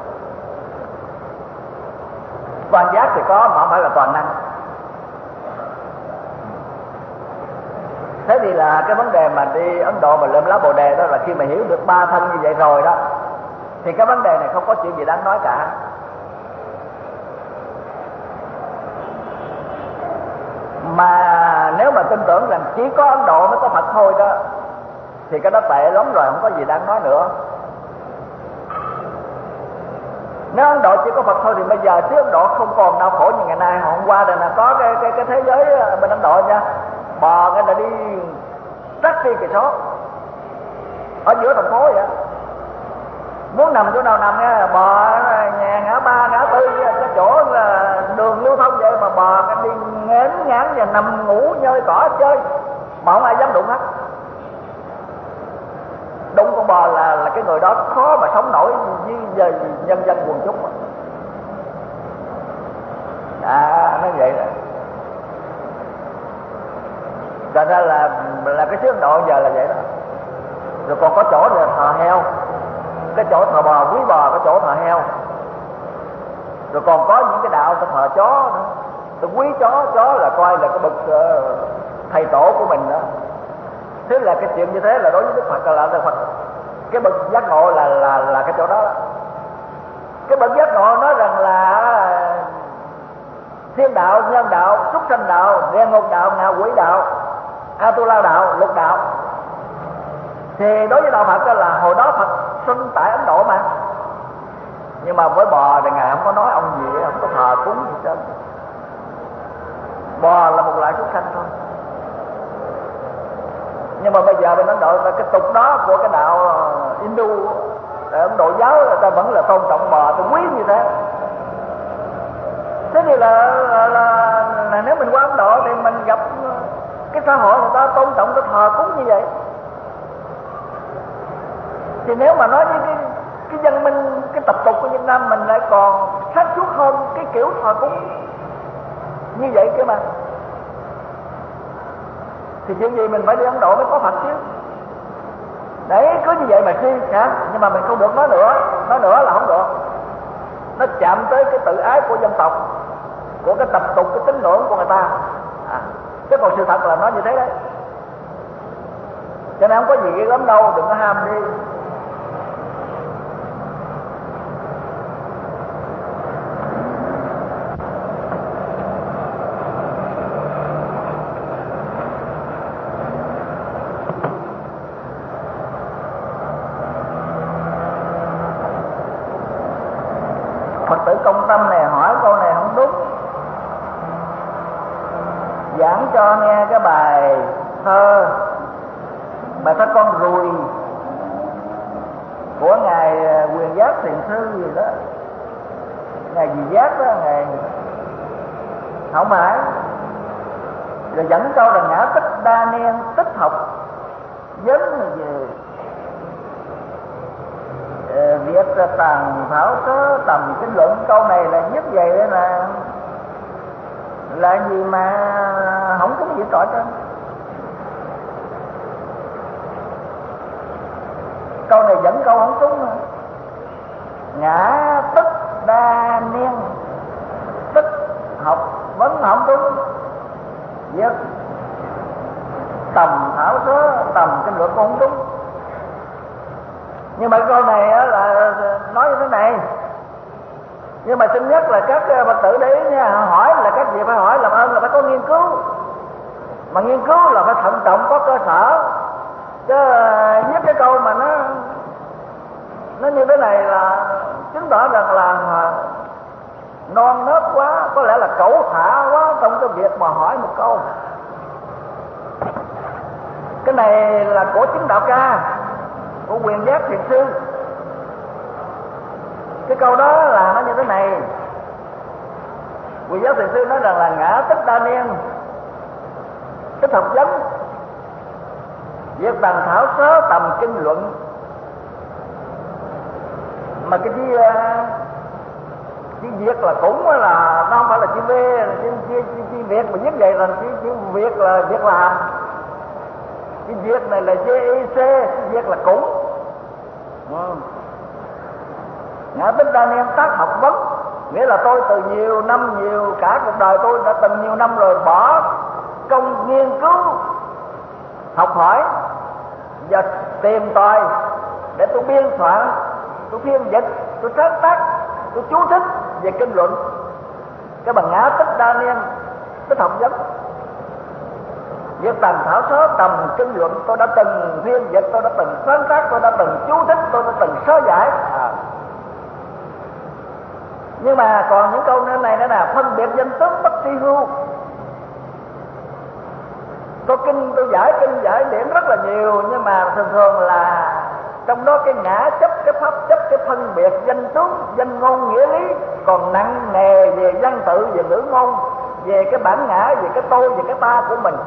Toàn giác thì có mà không phải là toàn năng. Thế thì là cái vấn đề mà đi Ấn Độ mà lượm lá Bồ Đề đó là khi mà hiểu được ba thân như vậy rồi đó, thì cái vấn đề này không có chuyện gì đáng nói cả. Mà nếu mà tin tưởng rằng chỉ có Ấn Độ mới có Phật thôi đó, thì cái đó tệ lắm rồi, không có gì đáng nói nữa. Nếu Ấn Độ chỉ có Phật thôi thì bây giờ xứ Ấn Độ không còn đau khổ như ngày nay. Hôm qua đây là có cái thế giới bên Ấn Độ nha, bò cái là đi tắt đi kỳ số ở giữa thành phố vậy, muốn nằm chỗ nào nằm nha, bò nhà ngã ba ngã tư cái chỗ là đường lưu thông vậy mà bò cái đi ngén ngán và nằm ngủ nhơi cỏ chơi mà không ai dám đụng hết. Đụng con bò là cái người đó khó mà sống nổi với nhân dân quần chúng. Nó vậy đó. Cho nên là cái xứ Ấn Độ giờ là vậy đó. Rồi còn có chỗ là thờ heo, cái chỗ thờ bò, quý bò, cái chỗ thờ heo. Rồi còn có những cái đạo ta thờ chó nữa, ta quý chó là coi là cái bậc thầy tổ của mình đó. Thế là cái chuyện như thế là đối với Đức Phật là Phật cái bậc giác ngộ là cái chỗ đó, đó. Cái bậc giác ngộ nói rằng là thiên đạo, nhân đạo, súc sanh đạo, địa ngục đạo, ngạ quỷ đạo, Atula đạo, lục đạo. Thì đối với đạo Phật đó là hồi đó Phật sinh tại Ấn Độ mà. Nhưng mà với bò thì Ngài không có nói ông gì, không có thờ cúng gì hết. Bò là một loại súc sanh thôi. Nhưng mà bây giờ bên Ấn Độ cái tục đó của cái đạo Hindu, Ấn Độ giáo, người ta vẫn là tôn trọng bò, tôi quý như thế. Thế thì là nếu mình qua Ấn Độ thì mình gặp cái xã hội người ta tôn trọng, cái thờ cúng như vậy. Thì nếu mà nói với cái dân minh, cái tập tục của Việt Nam mình lại còn sáng suốt hơn cái kiểu thờ cúng như vậy kia mà. Thì chuyện gì mình phải đi Ấn Độ mới có Phật chứ. Đấy, cứ như vậy mà khi nhưng mà mình không được nói nữa là không được. Nó chạm tới cái tự ái của dân tộc, của cái tập tục, cái tín ngưỡng của người ta. Chứ còn sự thật là nó như thế đấy. Cho nên không có gì ghê gớm đâu, đừng có ham đi. Phật tử Công Tâm này hỏi câu này không đúng. Giảng cho nghe cái bài thơ Con Ruồi của Ngài Quyền Giác Thiền Sư gì đó, Ngài gì Giác đó, Ngài không phải. Rồi dẫn câu là ngã tích đa niên tích học vấn về việc tàn thảo sớ tầm kinh luận. Câu này là viết vậy đó, là gì mà không có gì trọi trên. Câu này dẫn câu không đúng. Ngã tích đa niên tích học vấn không đúng. Việc tầm thảo sớ tầm kinh luận cũng không đúng. Nhưng mà câu này là nói như thế này. Nhưng mà xin nhất là các Phật tử để ý nha, hỏi là các vị phải hỏi làm ơn là phải có nghiên cứu. Mà nghiên cứu là phải thận trọng, có cơ sở. Chứ viết cái câu mà nó như thế này là chứng tỏ rằng là non nớt quá, có lẽ là cẩu thả quá trong cái việc mà hỏi một câu. Cái này là của chứng đạo ca, của Quyền Giác Thiền Sư. Cái câu đó là nó như thế này. Quyền Giác Thiền Sư nói rằng là ngã tích đa niên tích học vấn, việc bàn thảo sớ tầm kinh luận. Mà cái việc là cũng là nó không phải là chữ V, chữ việc mà viết vậy là chữ việc là việc làm. Cái việc này là VIC, việc là cũng. Ngã tích đa niên tác học vấn, nghĩa là tôi từ nhiều năm, cả cuộc đời tôi đã từng nhiều năm rồi bỏ công nghiên cứu, học hỏi và tìm tòi để tôi biên soạn, tôi phiên dịch, tôi sáng tác, tôi chú thích về kinh luận. Cái bằng ngã tích đa niên tích học vấn, việc tầm thảo sớ tầm kinh luận, tôi đã từng phiên dịch, tôi đã từng sáng tác, tôi đã từng chú thích, tôi đã từng sớ giải. Nhưng mà còn những câu này nữa là phân biệt danh tướng bất tri hưu. Tôi kinh giải điểm rất là nhiều, nhưng mà thường là trong đó cái ngã chấp, cái pháp chấp, cái phân biệt danh tướng, danh ngôn nghĩa lý còn nặng nề về văn tự, về ngữ ngôn, về cái bản ngã, về cái tôi, về cái ta của mình.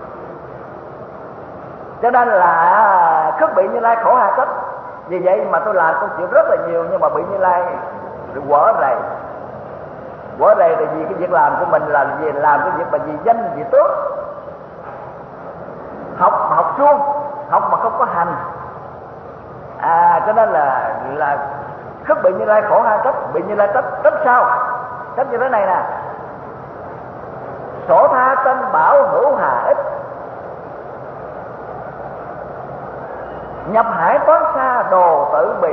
Cho nên là khước bị Như Lai khổ hạ chấp. Vì vậy mà tôi làm công chuyện rất là nhiều, nhưng mà bị Như Lai quở rầy. Quở rầy là vì cái việc làm của mình là vì làm cái việc mà vì danh, vì tướng. Học suông, học mà không có hành. Cho nên là khước bị Như Lai khổ hạ chấp. Bị Như Lai trách sao? Trách như thế này nè: sổ tha tân bảo hữu hà ích, nhập hải toán xa đồ tử bì.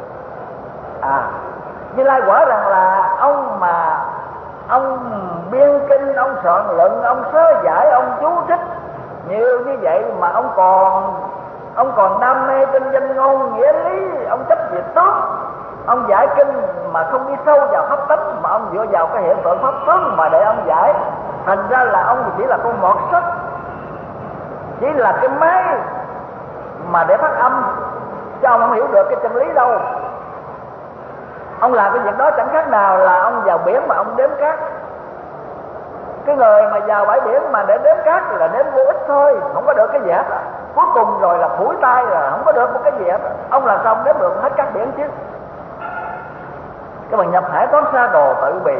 Như Lai quả rằng là ông biên kinh, ông soạn luận, ông sớ giải, ông chú thích nhiều như vậy mà ông còn ông còn đam mê trên danh ngôn nghĩa lý, ông chấp về tướng, ông giải kinh mà không đi sâu vào pháp tánh, mà ông dựa vào cái hiện tượng pháp tướng mà để ông giải. Thành ra là ông chỉ là con mọt sách, chỉ là cái máy mà để phát âm, chứ ông không hiểu được cái chân lý đâu. Ông làm cái việc đó chẳng khác nào là ông vào biển mà ông đếm cát. Cái người mà vào bãi biển mà để đếm cát thì là đếm vô ích thôi, không có được cái gì hết. Cuối cùng rồi là phủi tay là không có được một cái gì hết. Ông làm sao ông đếm được hết cát biển chứ? Cái bằng nhập hải toán xa đồ tự bì.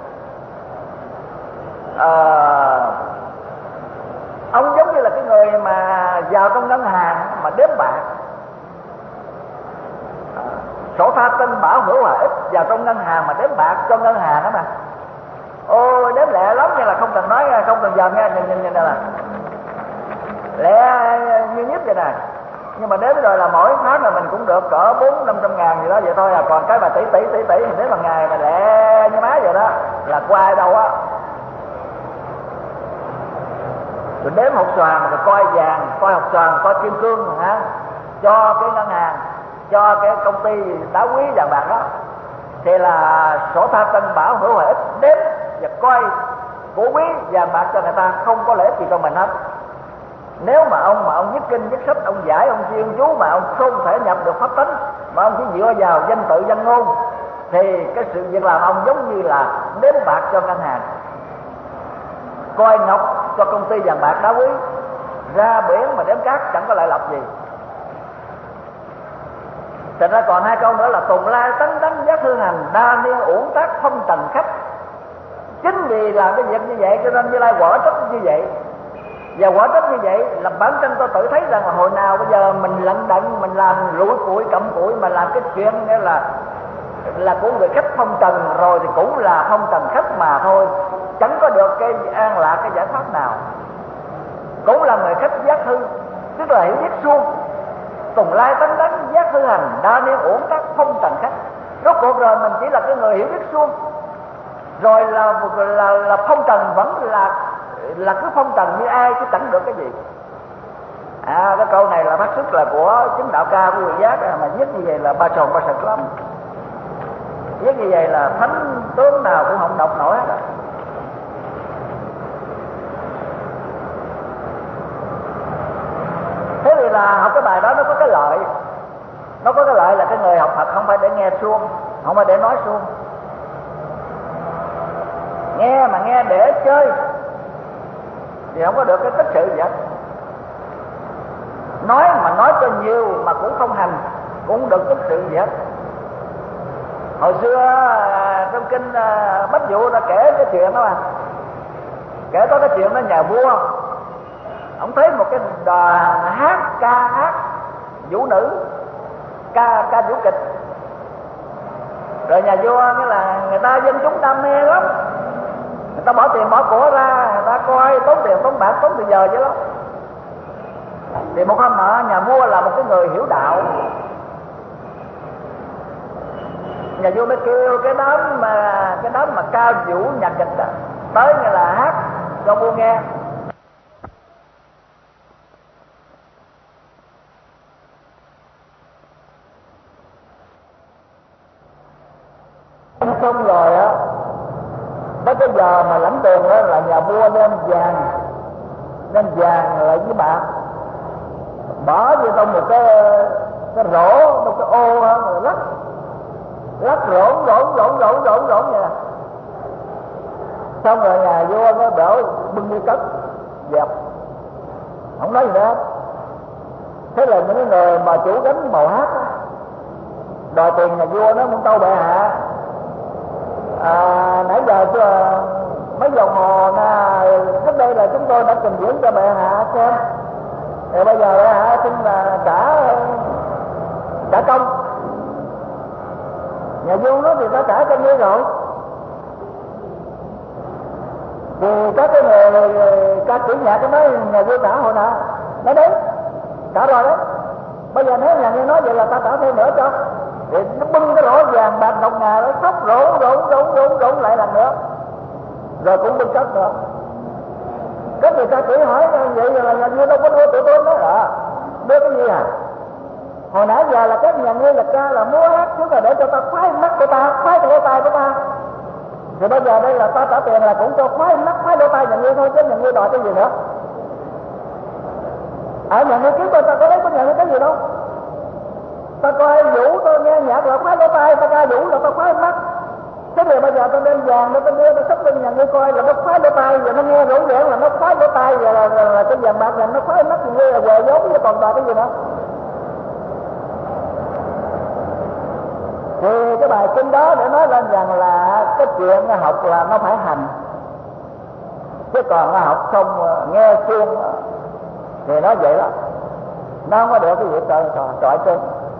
Ông giống như là cái người mà vào trong ngân hàng mà đếm bạc, sổ tha tinh bảo hữu hòa ích, vào trong ngân hàng mà đếm bạc cho ngân hàng đó mà. Ôi đếm lẹ lắm, như là không cần nói, không cần giờ nghe, nhìn đây là lẹ như nhất vậy nè. Nhưng mà đếm rồi là mỗi tháng là mình cũng được cỡ 400-500 ngàn gì đó vậy thôi à. Còn cái mà tỷ thì đếm bằng ngày mà lẹ như má vậy đó là qua ai đâu á. Rồi đếm hột xoàn rồi coi vàng, coi hột xoàn, coi kim cương hả, cho cái ngân hàng, cho cái công ty đá quý vàng bạc đó, thì là sổ tha tinh bảo hữu hòa ích, đếm và coi của quý vàng bạc cho người ta, không có lợi ích gì cho mình hết. Nếu mà ông viết kinh viết sách, ông giải, ông chuyên chú mà ông không thể nhập được pháp tánh, mà ông chỉ dựa vào danh tự danh ngôn, thì cái sự việc làm ông giống như là đếm bạc cho ngân hàng, coi ngọc cho công ty vàng bạc đá quý, ra biển mà đếm cát chẳng có lợi lộc gì. Thật ra còn hai câu nữa là tùng lai tấn tấn giác hương hành, đa niên uổng tác phong trần khách. Chính vì làm cái việc như vậy cho nên Như Lai quả trách như vậy. Và quả trách như vậy là bản thân tôi tự thấy rằng là hồi nào bây giờ mình lận đận, mình làm lụi củi cặm củi, mà làm cái chuyện nghĩa là của người khách phong trần rồi thì cũng là phong trần khách mà thôi, chẳng có được cái an lạc, cái giải pháp nào. Cũng là người khách giác hư, tức là hiểu biết suông. Tùng lai tấn tấn giác hư hành, đa niên uổng tác phong trần khách. Rốt cuộc rồi mình chỉ là cái người hiểu biết suông, rồi là phong trần vẫn là cứ phong trần như ai chứ chẳng được cái gì. Cái câu này là phát xuất là của chứng đạo ca của người giác, mà viết như vậy là ba tròn ba sật lắm. Viết như vậy là thánh tướng nào cũng không đọc nổi hết. Thế thì là học cái bài đó nó có cái lợi. Nó có cái lợi là cái người học Phật không phải để nghe suông, không phải để nói suông. Nghe mà nghe để chơi thì không có được cái tích sự gì hết. Nói mà nói cho nhiều mà cũng không hành, cũng không được tích sự gì hết. Hồi xưa trong kinh Bách Dụ đã kể cái chuyện đó mà. Kể có cái chuyện đó nhà vua, ông thấy một cái đoàn ca hát vũ nữ, ca vũ kịch. Rồi nhà vua nghĩa là người ta dân chúng đam mê lắm, người ta bỏ tiền bỏ của ra, người ta coi, tốn tiền tốn bạc tốn thời giờ vậy đó. Thì một hôm nọ nhà vua là một cái người hiểu đạo, nhà vua mới kêu cái đám mà ca vũ nhạc kịch đó tới, như là hát cho vua nghe. Xong rồi á, tới cái giờ mà lãnh tiền đó là nhà vua đem vàng lại với bạc, bỏ vô trong một cái rổ, một cái ô rồi lắc rỗn vậy nè. Xong rồi nhà vua nó đổ bưng đi cất dẹp, không nói gì nữa. Thế là những người mà chủ gánh màu hát đòi tiền nhà vua, nó muốn tâu bệ hạ, nãy giờ mấy vòng hồ trước đây là chúng tôi đã trình diễn cho bệ hạ xem, thì bây giờ bệ hạ xin là trả công. Nhà vua nó thì đã trả công như rồi, thì các cái người ca sĩ nhạc cái nói nhà vua trả hồi nào, nói đấy trả rồi đấy, bây giờ nếu nhà nghe nói vậy là ta trả thêm nữa cho. Thì nó bưng cái rổ vàng bạc ngọc ngà nó sóc rỗn lại lần nữa, rồi cũng bưng cất nữa. Các người ca sĩ hỏi vậy là nhà vua đâu có đưa tụi tôi nói đưa cái gì à? Hồi nãy giờ là các nhà ngươi là ca là múa hát trước là để cho ta khoái mắt của ta, khoái cái lỗ tai của ta. Thì bây giờ đây là ta trả tiền là cũng cho khoái mắt, khoái lỗ tai nhà ngươi thôi, chứ nhà ngươi đòi cái gì nữa? Ở nhà ngươi kiếm ta có lấy của nhà ngươi cái gì đâu? Ta coi vũ tôi nghe nhạc là khoái lỗ tai, ta ca vũ là ta khoái mắt. Thế thì bây giờ tôi đem vàng nó tôi đưa tôi sắp lên nhà ngươi coi là nó khoái lỗ tai, và nó nghe rủ rẽn là nó khoái lỗ tai, và là cái vàng bạc là nó khoái mắt, như là què giống với còn đòi cái gì nữa? Thì cái bài kinh đó để nói lên rằng là cái chuyện học là nó phải hành, chứ còn nó học không nghe suông thì nó vậy đó, nó không có được cái gì trọi trơn.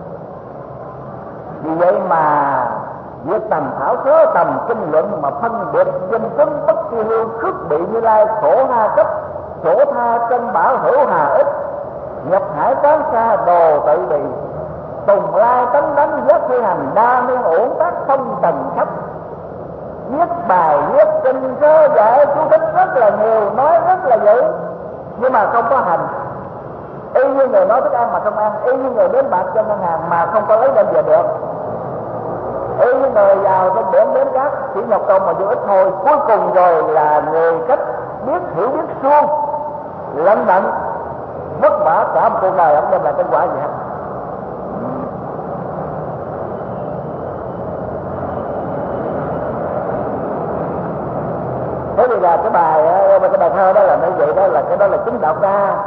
Vì vậy mà việc tầm thảo sớ tầm kinh luận mà phân biệt danh cấm bất kỳ lưu khước bị Như Lai khổ ha cấp sổ tha chân bảo hữu hà ích nhập hải tán xa đồ tự bị tùng lai tấn đánh giác thi hành đa nguyên uổng tác phong tầng khắp viết bài viết kinh sơ dạy chú thích rất là nhiều, nói rất là dữ, nhưng mà không có hành. Y như người nói thức ăn mà không ăn, y như người đến bạc trong ngân hàng mà không có lấy đem về được, y như người giàu trong bể đến cát chỉ nhọc công mà vô ích thôi. Cuối cùng rồi là người cách biết hiểu biết suông lận đận vất vả cả một cuộc đời, không đem lại kết quả gì hết. Thế thì là cái bài thơ đó là như vậy đó, là cái đó là chính đạo ca.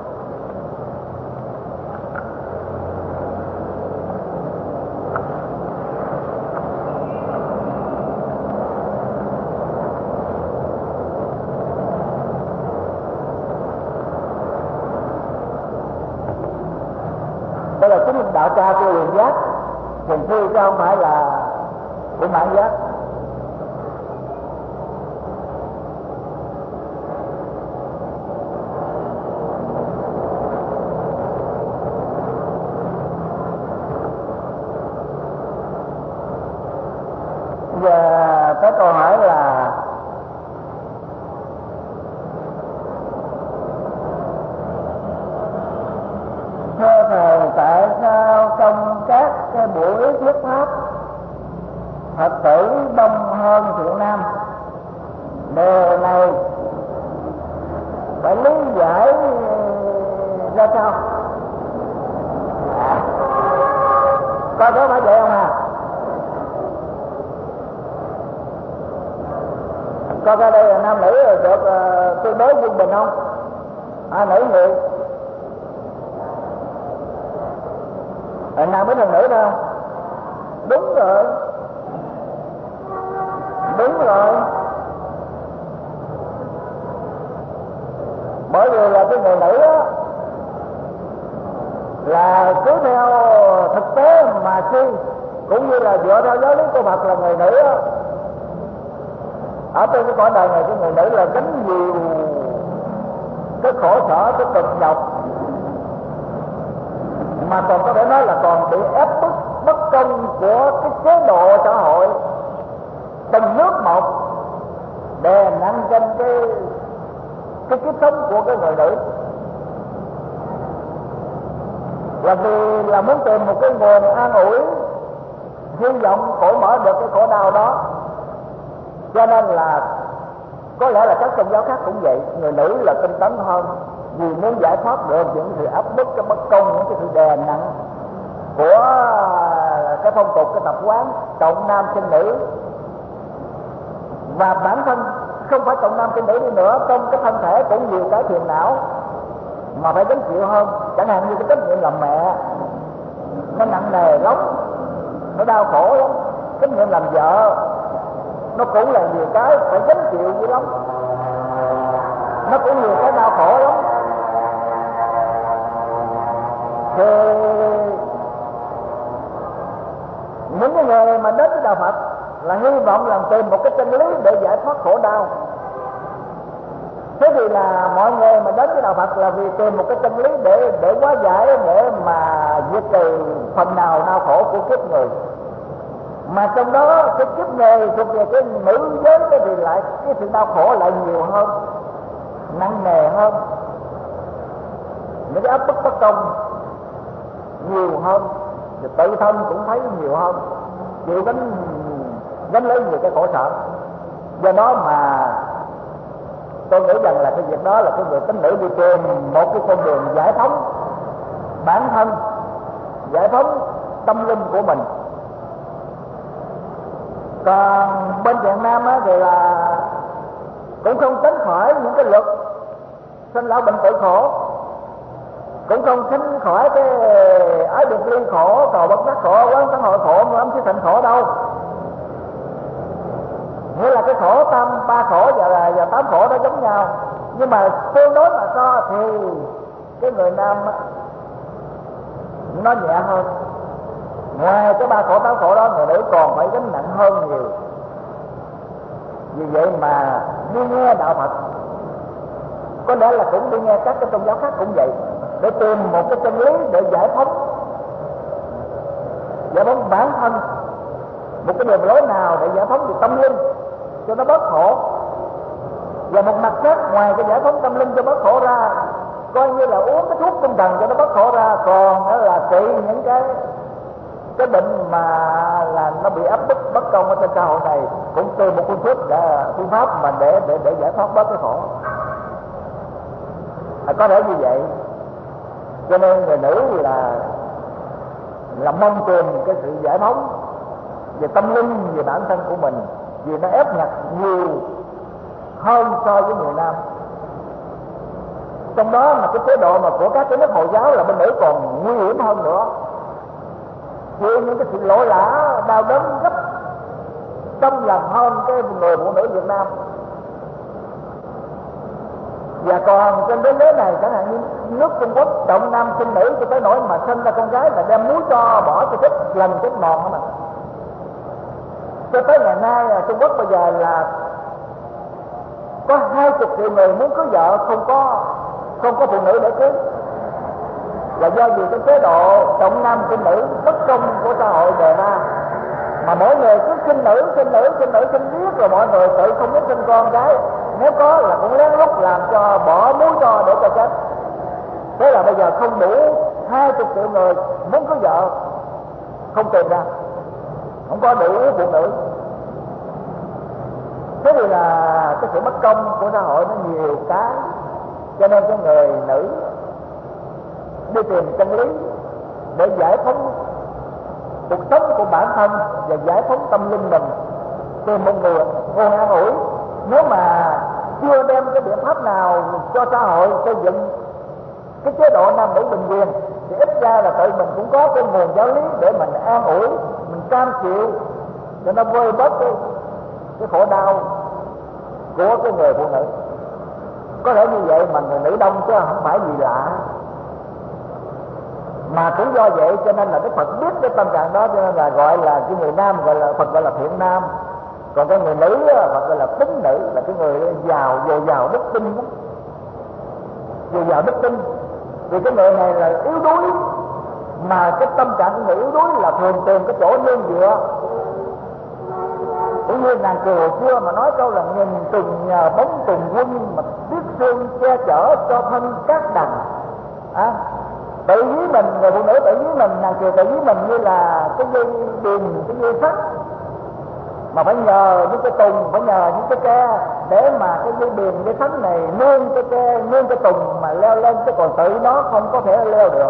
Đây là chính đạo ca của Huyền Giác, Huyền Phi chứ không phải là của Mãn Giác. Và tới câu hỏi là thưa thầy, tại sao trong các cái buổi thuyết pháp Phật tử đông hơn Thiện Nam? Điều này phải lý giải ra sao? Có phải vậy không à? Coi ra đây là nam nữ được tương đối quân bình không? Nữ người nam với thằng nữ đâu? Đúng rồi, đúng rồi. Bởi vì là cái người nữ á là cứ theo thực tế mà suy, cũng như là dựa theo giáo lý của Phật là người nữ á, ở trên cái cõi đời này cái người nữ là gánh nhiều cái khổ sở, cái cực nhọc, mà còn có thể nói là còn bị ép bức bất công của cái chế độ xã hội từng nước một đè nặng trên cái kiếp sống của cái người nữ. Là vì là muốn tìm một cái nguồn an ủi, hy vọng cởi mở được cái khổ đau đó, cho nên là có lẽ là các tôn giáo khác cũng vậy. Người nữ là tinh tấn hơn, vì muốn giải thoát được những sự áp bức, cái bất công, những cái sự đè nặng của cái phong tục, cái tập quán trọng nam khinh nữ. Và bản thân không phải trọng nam khinh nữ đi nữa, trong cái thân thể cũng nhiều cái phiền não mà phải gánh chịu hơn. Chẳng hạn như cái trách nhiệm làm mẹ nó nặng nề lắm, nó đau khổ lắm. Trách nhiệm làm vợ nó cũng là nhiều cái phải gánh chịu dữ lắm, nó cũng nhiều cái đau khổ lắm. Thì những cái người mà đến với đạo Phật là hy vọng làm tìm một cái chân lý để giải thoát khổ đau. Thế thì là mọi người mà đến với đạo Phật là vì tìm một cái chân lý để hóa giải, để mà diệt trừ phần nào đau khổ của kiếp người. Mà trong đó cái kiếp người thuộc về cái nữ giới thì lại cái sự đau khổ lại nhiều hơn, nặng nề hơn. những cái áp bức bất công nhiều hơn, thì tự thân cũng thấy nhiều hơn, chịu gánh lấy nhiều cái khổ sở. Do đó mà tôi nghĩ rằng là cái việc đó là cái người tín nữ đi tìm một cái con đường giải phóng bản thân, giải phóng tâm linh của mình. Còn bên Việt Nam á, thì là cũng không tránh khỏi những cái luật sinh lão bệnh tử khổ, cũng không tránh khỏi cái ái biệt ly khổ, cầu bất đắc khổ, quán xã hội khổ, âm khí thành khổ đâu. Nghĩa là cái khổ tam ba khổ và tám khổ đó giống nhau, nhưng mà tương đối mà so thì cái người nam nó nhẹ hơn. Ngoài cái ba khổ tám khổ đó, người nữ còn phải gánh nặng hơn nhiều. Vì vậy mà đi nghe đạo Phật, có lẽ là cũng đi nghe các cái tôn giáo khác cũng vậy, để tìm một cái chân lý để giải phóng bản thân, một cái đường lối nào để giải phóng được tâm linh cho nó bớt khổ. Và một mặt khác, ngoài cái giải phóng tâm linh cho bớt khổ ra, coi như là uống cái thuốc tinh thần cho nó bớt khổ ra, còn đó là trị những cái bệnh mà là nó bị áp bức bất công ở trên xã hội này, cũng từ một phương pháp mà để giải thoát bớt cái khổ. Có thể như vậy. Cho nên người nữ là mong tìm cái sự giải phóng về tâm linh, về bản thân của mình, vì nó ép nhặt nhiều hơn so với người nam. Trong đó mà cái chế độ mà của các cái nước Hồi giáo là bên nữ còn nguy hiểm hơn nữa, chịu những cái sự lỗ lã đau đớn gấp trăm lần hơn cái người phụ nữ Việt Nam. Và còn trên thế giới này, chẳng hạn như nước Trung Quốc trọng nam sinh nữ cho tới nỗi mà sinh ra con gái là đem muối cho bỏ cho chết lần chết mòn đó mà. Cho tới ngày nay Trung Quốc bây giờ là có 20 triệu người muốn cưới vợ, không có phụ nữ để cưới, là do vì cái chế độ trọng nam sinh nữ bất công của xã hội đề ra, mà mỗi người cứ sinh nữ biết rồi mọi người tự không muốn sinh con gái, nếu có là cũng lén lút làm cho bỏ muối cho để cho chết. Thế là bây giờ không đủ 20 triệu người muốn cưới vợ, không tìm ra, không có đủ phụ nữ. Thế thì là cái sự bất công của xã hội nó nhiều cái, cho nên cái người nữ đi tìm chân lý để giải phóng cuộc sống của bản thân và giải phóng tâm linh mình, tìm một người nguồn an ủi. Nếu mà chưa đem cái biện pháp nào cho xã hội xây dựng cái chế độ nam nữ bình quyền, thì ít ra là tự mình cũng có cái nguồn giáo lý để mình an ủi, mình cam chịu cho nó vơi bớt cái khổ đau của cái người phụ nữ. Có thể như vậy mà người nữ đông chứ không phải gì lạ. Mà cũng do vậy cho nên là Đức Phật biết cái tâm trạng đó, cho nên là gọi là cái người nam Phật gọi là thiện nam, còn cái người nữ Phật gọi là tín nữ, là cái người dồi dào đức tin đó. Dồi dào đức tin vì cái người này là yếu đuối, mà cái tâm trạng của người yếu đuối là thường tìm cái chỗ nương dựa. Cũng như nàng Kiều hồi xưa mà nói câu là nhìn từng nhờ bóng tùng quân, mà biết xương che chở cho thân các đằng. Tự dí mình, người phụ nữ tự dí mình, nàng Kiều tự dí mình như là cái dây đùn, cái dây sắt, mà phải nhờ những cái tùng, phải nhờ những cái tre để mà cái dây đùn, dây sắt này nương cái tre, nương cái tùng mà leo lên, chứ còn tự nó không có thể leo được.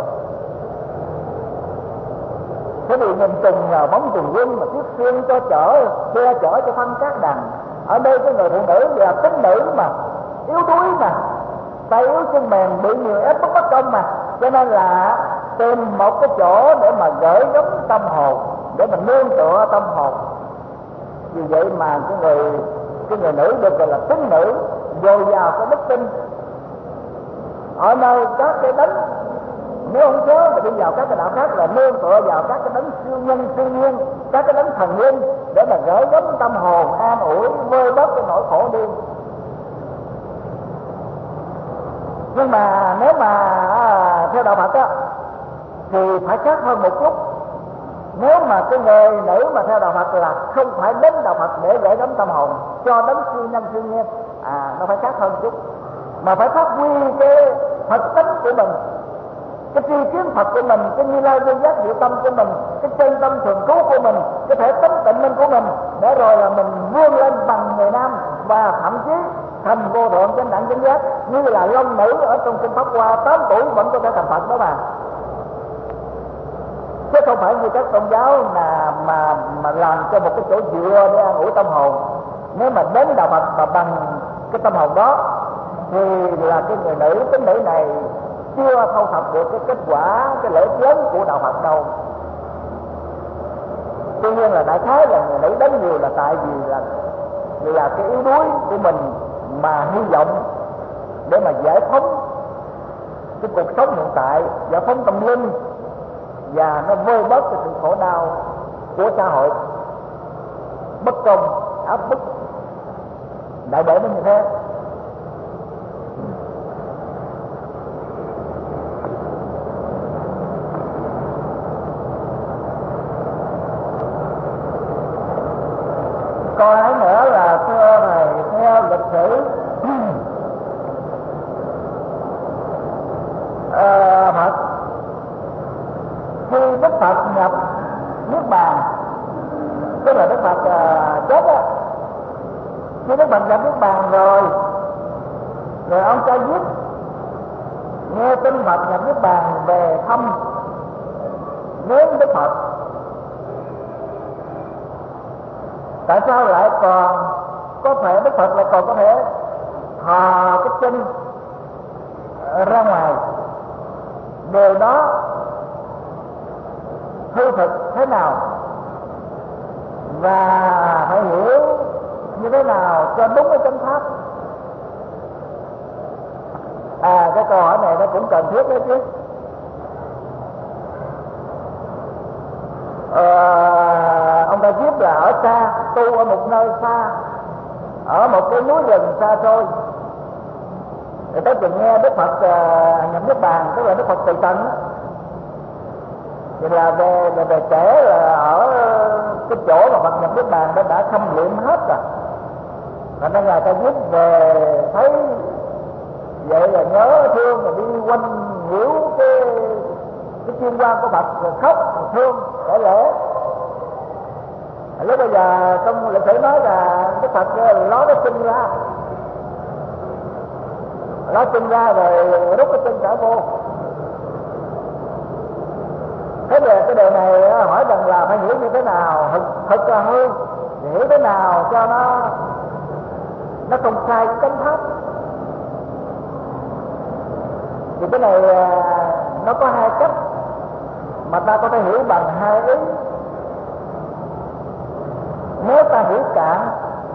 Thế thì nhìn tùng nhờ bóng tùng quân mà tiếp xuyên cho che chở cho thân các đằng. Ở đây cái người phụ nữ là tín nữ mà, yếu đuối mà, tay yếu chân mềm, bị nhiều ép bất công mà, cho nên là tìm một cái chỗ để mà gửi gắm tâm hồn, để mình nương tựa tâm hồn. Vì vậy mà cái người nữ được gọi là tín nữ, dồi dào cái đức tin. Ở nơi các cái đấng, nếu không nhớ mà đi vào các cái đạo khác là nương tựa vào các cái đấng siêu nhân siêu nhiên, các cái đấng thần linh để mà gửi gắm tâm hồn, an ủi, vơi bớt cái nỗi khổ đi. Nhưng mà nếu mà theo đạo Phật á thì phải khác hơn một chút. Nếu mà cái người nữ mà theo đạo Phật là không phải đến đạo Phật để gửi gắm tâm hồn cho đến siêu nhân siêu nhiên, nó phải khác hơn chút, mà phải phát huy cái Phật tính của mình, cái tri kiến Phật của mình, cái Như Lai Vô Giác Diệu Tâm của mình, cái chân tâm thường trú của mình, cái thể tánh tịnh minh của mình, để rồi là mình vươn lên bằng người nam và thậm chí thành vô thượng chánh đẳng chánh giác, như là long nữ ở trong kinh Pháp Hoa 8 tuổi vẫn có thể thành Phật đó chứ không phải như các tôn giáo mà làm cho một cái chỗ dựa để an ủi tâm hồn. Nếu mà đến đạo Phật mà bằng cái tâm hồn đó thì là cái người nữ tính nữ này chưa thâu thập được cái kết quả, cái lợi ích lớn của đạo Phật đâu. Tuy nhiên là đại khái là người nữ đến nhiều là tại vì là cái yếu đuối của mình mà hy vọng để mà giải phóng cái cuộc sống hiện tại, giải phóng tâm linh và nó vơi bớt cái sự khổ đau của xã hội bất công áp bức đại để nó như thế. Câu ấy nữa là thưa thầy, theo lịch sử Phật, khi Đức Phật nhập Niết Bàn, tức là Đức Phật chết á, khi Đức Phật nhập Niết Bàn rồi ông Cha Diếp nghe tin Phật nhập Niết Bàn về thăm viếng Đức Phật. Tại sao lại còn có thể Đức Phật lại còn có thể thò cái chân ra ngoài? Điều đó hư thực thế nào và phải hiểu như thế nào cho đúng cái chánh pháp? Cái câu hỏi này nó cũng cần thiết đấy chứ. Ông Ta Diếp là ở xa, tu ở một nơi xa, ở một cái núi rừng xa xôi. Người ta từng nghe Đức Phật nhập Niết Bàn, tức là Đức Phật Tỳ Tần á, thì là về kể là ở cái chỗ mà Phật nhập Niết Bàn đã khâm liệm hết rồi. Thành ra Ngài Ta Diếp về thấy vậy là nhớ thương, rồi đi quanh nhiễu cái chuyên quan của Phật, rồi khóc rồi thương để lễ. Lúc bây giờ trong lịch sử nói là Đức Phật nó sinh ra rồi rút cái chân trả vô. Thế về cái điều này hỏi rằng là phải hiểu như thế nào thật là hư, hiểu thế nào cho nó không sai cái chánh pháp. Thì cái này nó có hai cách mà ta có thể hiểu bằng hai ý. Nếu ta hiểu cạn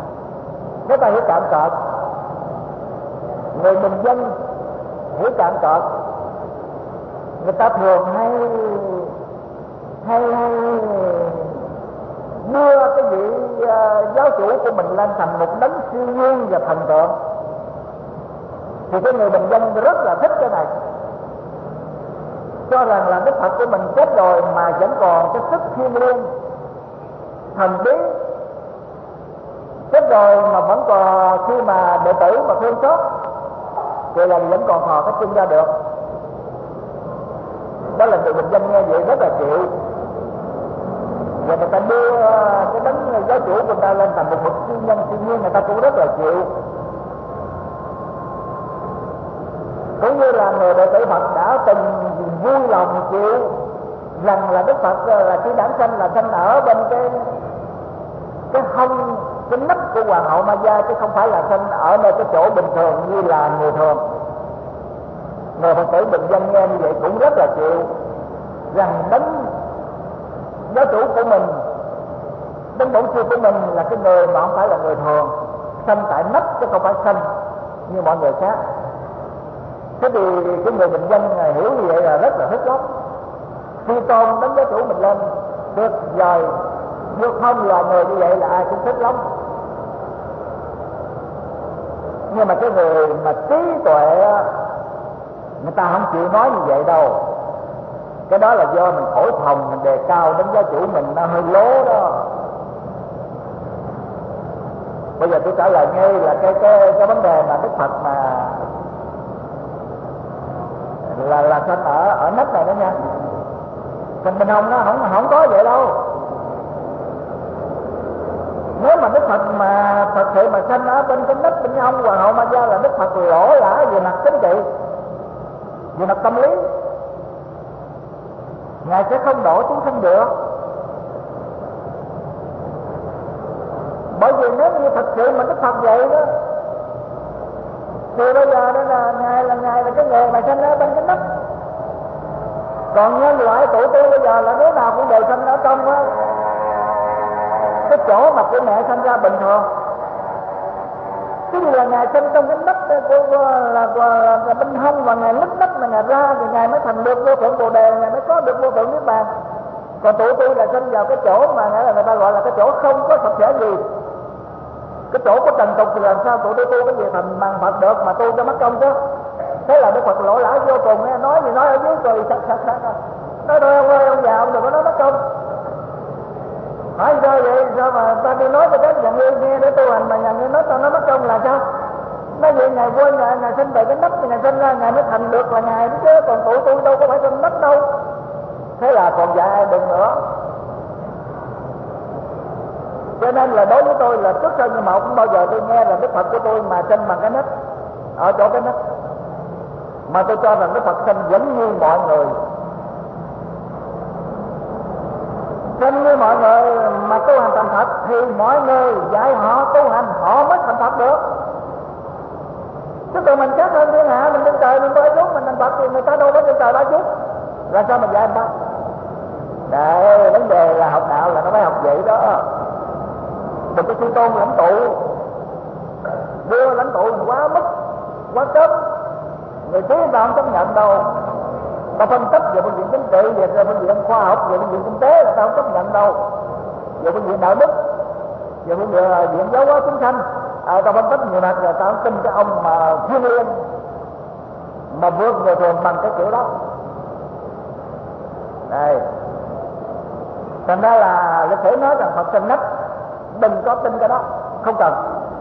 cợt, người bình dân hiểu cạn cợt, người ta thường hay đưa cái vị giáo chủ của mình lên thành một đấng siêu nhiên và thần tượng. Thì cái người bình dân rất là thích cái này, cho rằng là Đức Phật của mình chết rồi mà vẫn còn cái sức thiêng liêng thần bí, chết rồi mà vẫn còn, khi mà đệ tử mà thương xót thì là vẫn còn thò cái chân ra được. Đó là người bình dân nghe vậy rất là chịu, và người ta đưa cái đấng giáo chủ của người ta lên thành một bậc siêu nhân siêu nhiên, người ta cũng rất là chịu. Cũng như là người đệ tử Phật đã từng vui lòng chịu rằng là Đức Phật là khi đản sanh là sanh ở bên cái hông, cái nắp của hoàng hậu Ma Gia, chứ không phải là sanh ở nơi cái chỗ bình thường như là người thường. Người Phật tử bình dân nghe như vậy cũng rất là chịu rằng đấng giáo chủ của mình, đấng bổn sư của mình là cái người mà không phải là người thường, sanh tại nắp chứ không phải sanh như mọi người khác. Thế thì cái người bình dân hiểu như vậy là rất là thích lắm, khi tôn đấng giáo chủ mình lên được rồi, được hơn là người như vậy là ai cũng thích lắm. Nhưng mà cái người mà trí tuệ người ta không chịu nói như vậy đâu. Cái đó là do mình thổi phồng, mình đề cao đến giáo chủ mình, nó hơi lố đó. Bây giờ tôi trả lời ngay là cái vấn đề mà Đức Phật mà là sanh ở nấc này đó nha. Còn bên hông nó không có vậy đâu. Nếu mà Đức Phật mà thật sự mà sanh ở bên cái nấc bên hông Hoàng hậu Ma Gia là Đức Phật lỗ lã về mặt chính trị, về mặt tâm lý, Ngài sẽ không độ chúng sanh được. Bởi vì nếu như thật sự mà Đức Phật vậy đó thì bây giờ đó là Ngài là cái nghề mà sanh ở bên cái nấc. Còn nhân loại tụi tôi bây giờ là đứa nào cũng đều sanh ở trong á cái chỗ mà của mẹ sanh ra bình thường. Cái gì là Ngài sanh trong cái nấc là bên hông, và Ngài nứt nấc mà Ngài ra thì Ngài mới thành được vô thượng Bồ Đề, Ngài mới có được vô thượng Niết Bàn. Còn tụi tôi là sanh vào cái chỗ mà nghĩa là người ta gọi là cái chỗ không có Phật thể gì, cái chỗ có trần tục, thì làm sao tụi tôi tu cái gì thành bằng Phật được mà tu cho mất công chứ. Thế là Đức Phật lỗ lã vô cùng, nghe nói gì nói ở dưới cười sặc nói thôi ông ơi, ông già ông đừng có nói mất công. Hỏi sao vậy, sao mà ta đi nói cho các nhà ngươi nghe để tu hành mà nhà ngươi nói tao nói mất công là sao? Nói vậy Ngài quên Ngài sinh về cái nấc thì Ngài sinh ra Ngài mới thành được là Ngài đó chứ, còn tụi tôi đâu có phải trong nấc đâu. Thế là còn dạy ai đừng nữa. Cho nên là đối với tôi là trước sau như một không bao giờ tôi nghe là Đức Phật của tôi mà sinh bằng cái nấc, ở chỗ cái nấc. Mà tôi cho rằng Đức Phật sinh vẫn như mọi người, sinh như mọi người mà tu hành thành Phật thì mọi người dạy họ tu hành họ mới thành Phật được. Chứ tụi mình khác hơn thiên hạ, mình trên trời mình bơi xuống mình thành Phật thì người ta đâu có trên trời ba chút, là sao mà dạy anh ta? Đấy, vấn đề là học đạo là nó phải học vậy đó. Đừng có suy tôn lãnh tụ, đưa lãnh tụ quá mức quá cấp, người trí ta không chấp nhận đâu. Ta phân tích về phương diện chính trị, về phương diện khoa học, về phương diện kinh tế là ta không chấp nhận đâu. Về phương diện đạo đức, về phương diện giáo hóa chúng sanh, ta phân tích nhiều mặt rồi ta không tin cái ông mà thiên liêng mà vượt người thường bằng cái kiểu đó. Đây, thành ra là lịch sử nói rằng Phật sinh nấc, đừng có tin cái đó, không cần.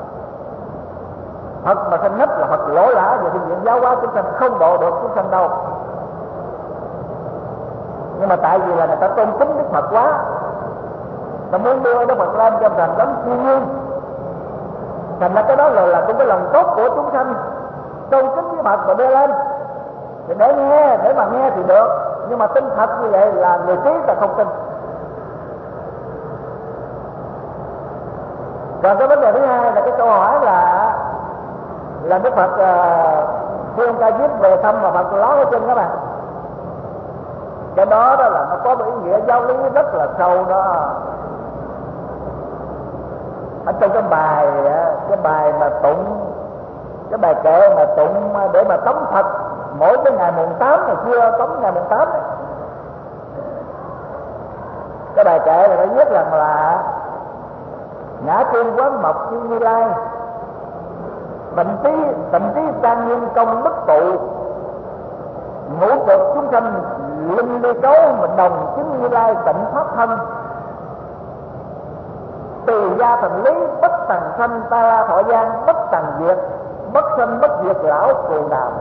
Phật mà sinh nấc là Phật lỗ lã về phương diện giáo hóa chúng sanh, không độ được chúng sanh đâu. Nhưng mà tại vì là người ta tôn kính Đức Phật quá, ta muốn đưa Đức Phật lên cho thành đấng thiên nhiên, thành ra cái đó là cũng cái lòng tốt của chúng sanh, tôn kính với Phật và đưa lên thì để nghe, để mà nghe thì được. Nhưng mà tin thật như vậy là người trí ta không tin. Còn cái vấn đề thứ hai là cái câu hỏi là Đức Phật khi ông Ca Diếp về thăm mà Phật ló cái chân các bạn, cái đó là nó có một ý nghĩa giáo lý rất là sâu đó. Ở trong cái bài mà tụng, cái bài kệ mà tụng để mà tống Phật mỗi cái ngày mùng 8 ngày xưa, tống ngày mùng 8 ấy. Cái bài kệ là nó viết rằng là ngã tiên quán mộc như Như Lai, tịnh trí trang nghiêm công đức tụ, ngũ cực chúng sanh linh ly cấu, mình đồng chứng Như Lai tịnh pháp thân. Từ gia thành lý bất tần sanh ta la thọ gian, bất tần diệt bất sanh bất diệt lão cù đàm.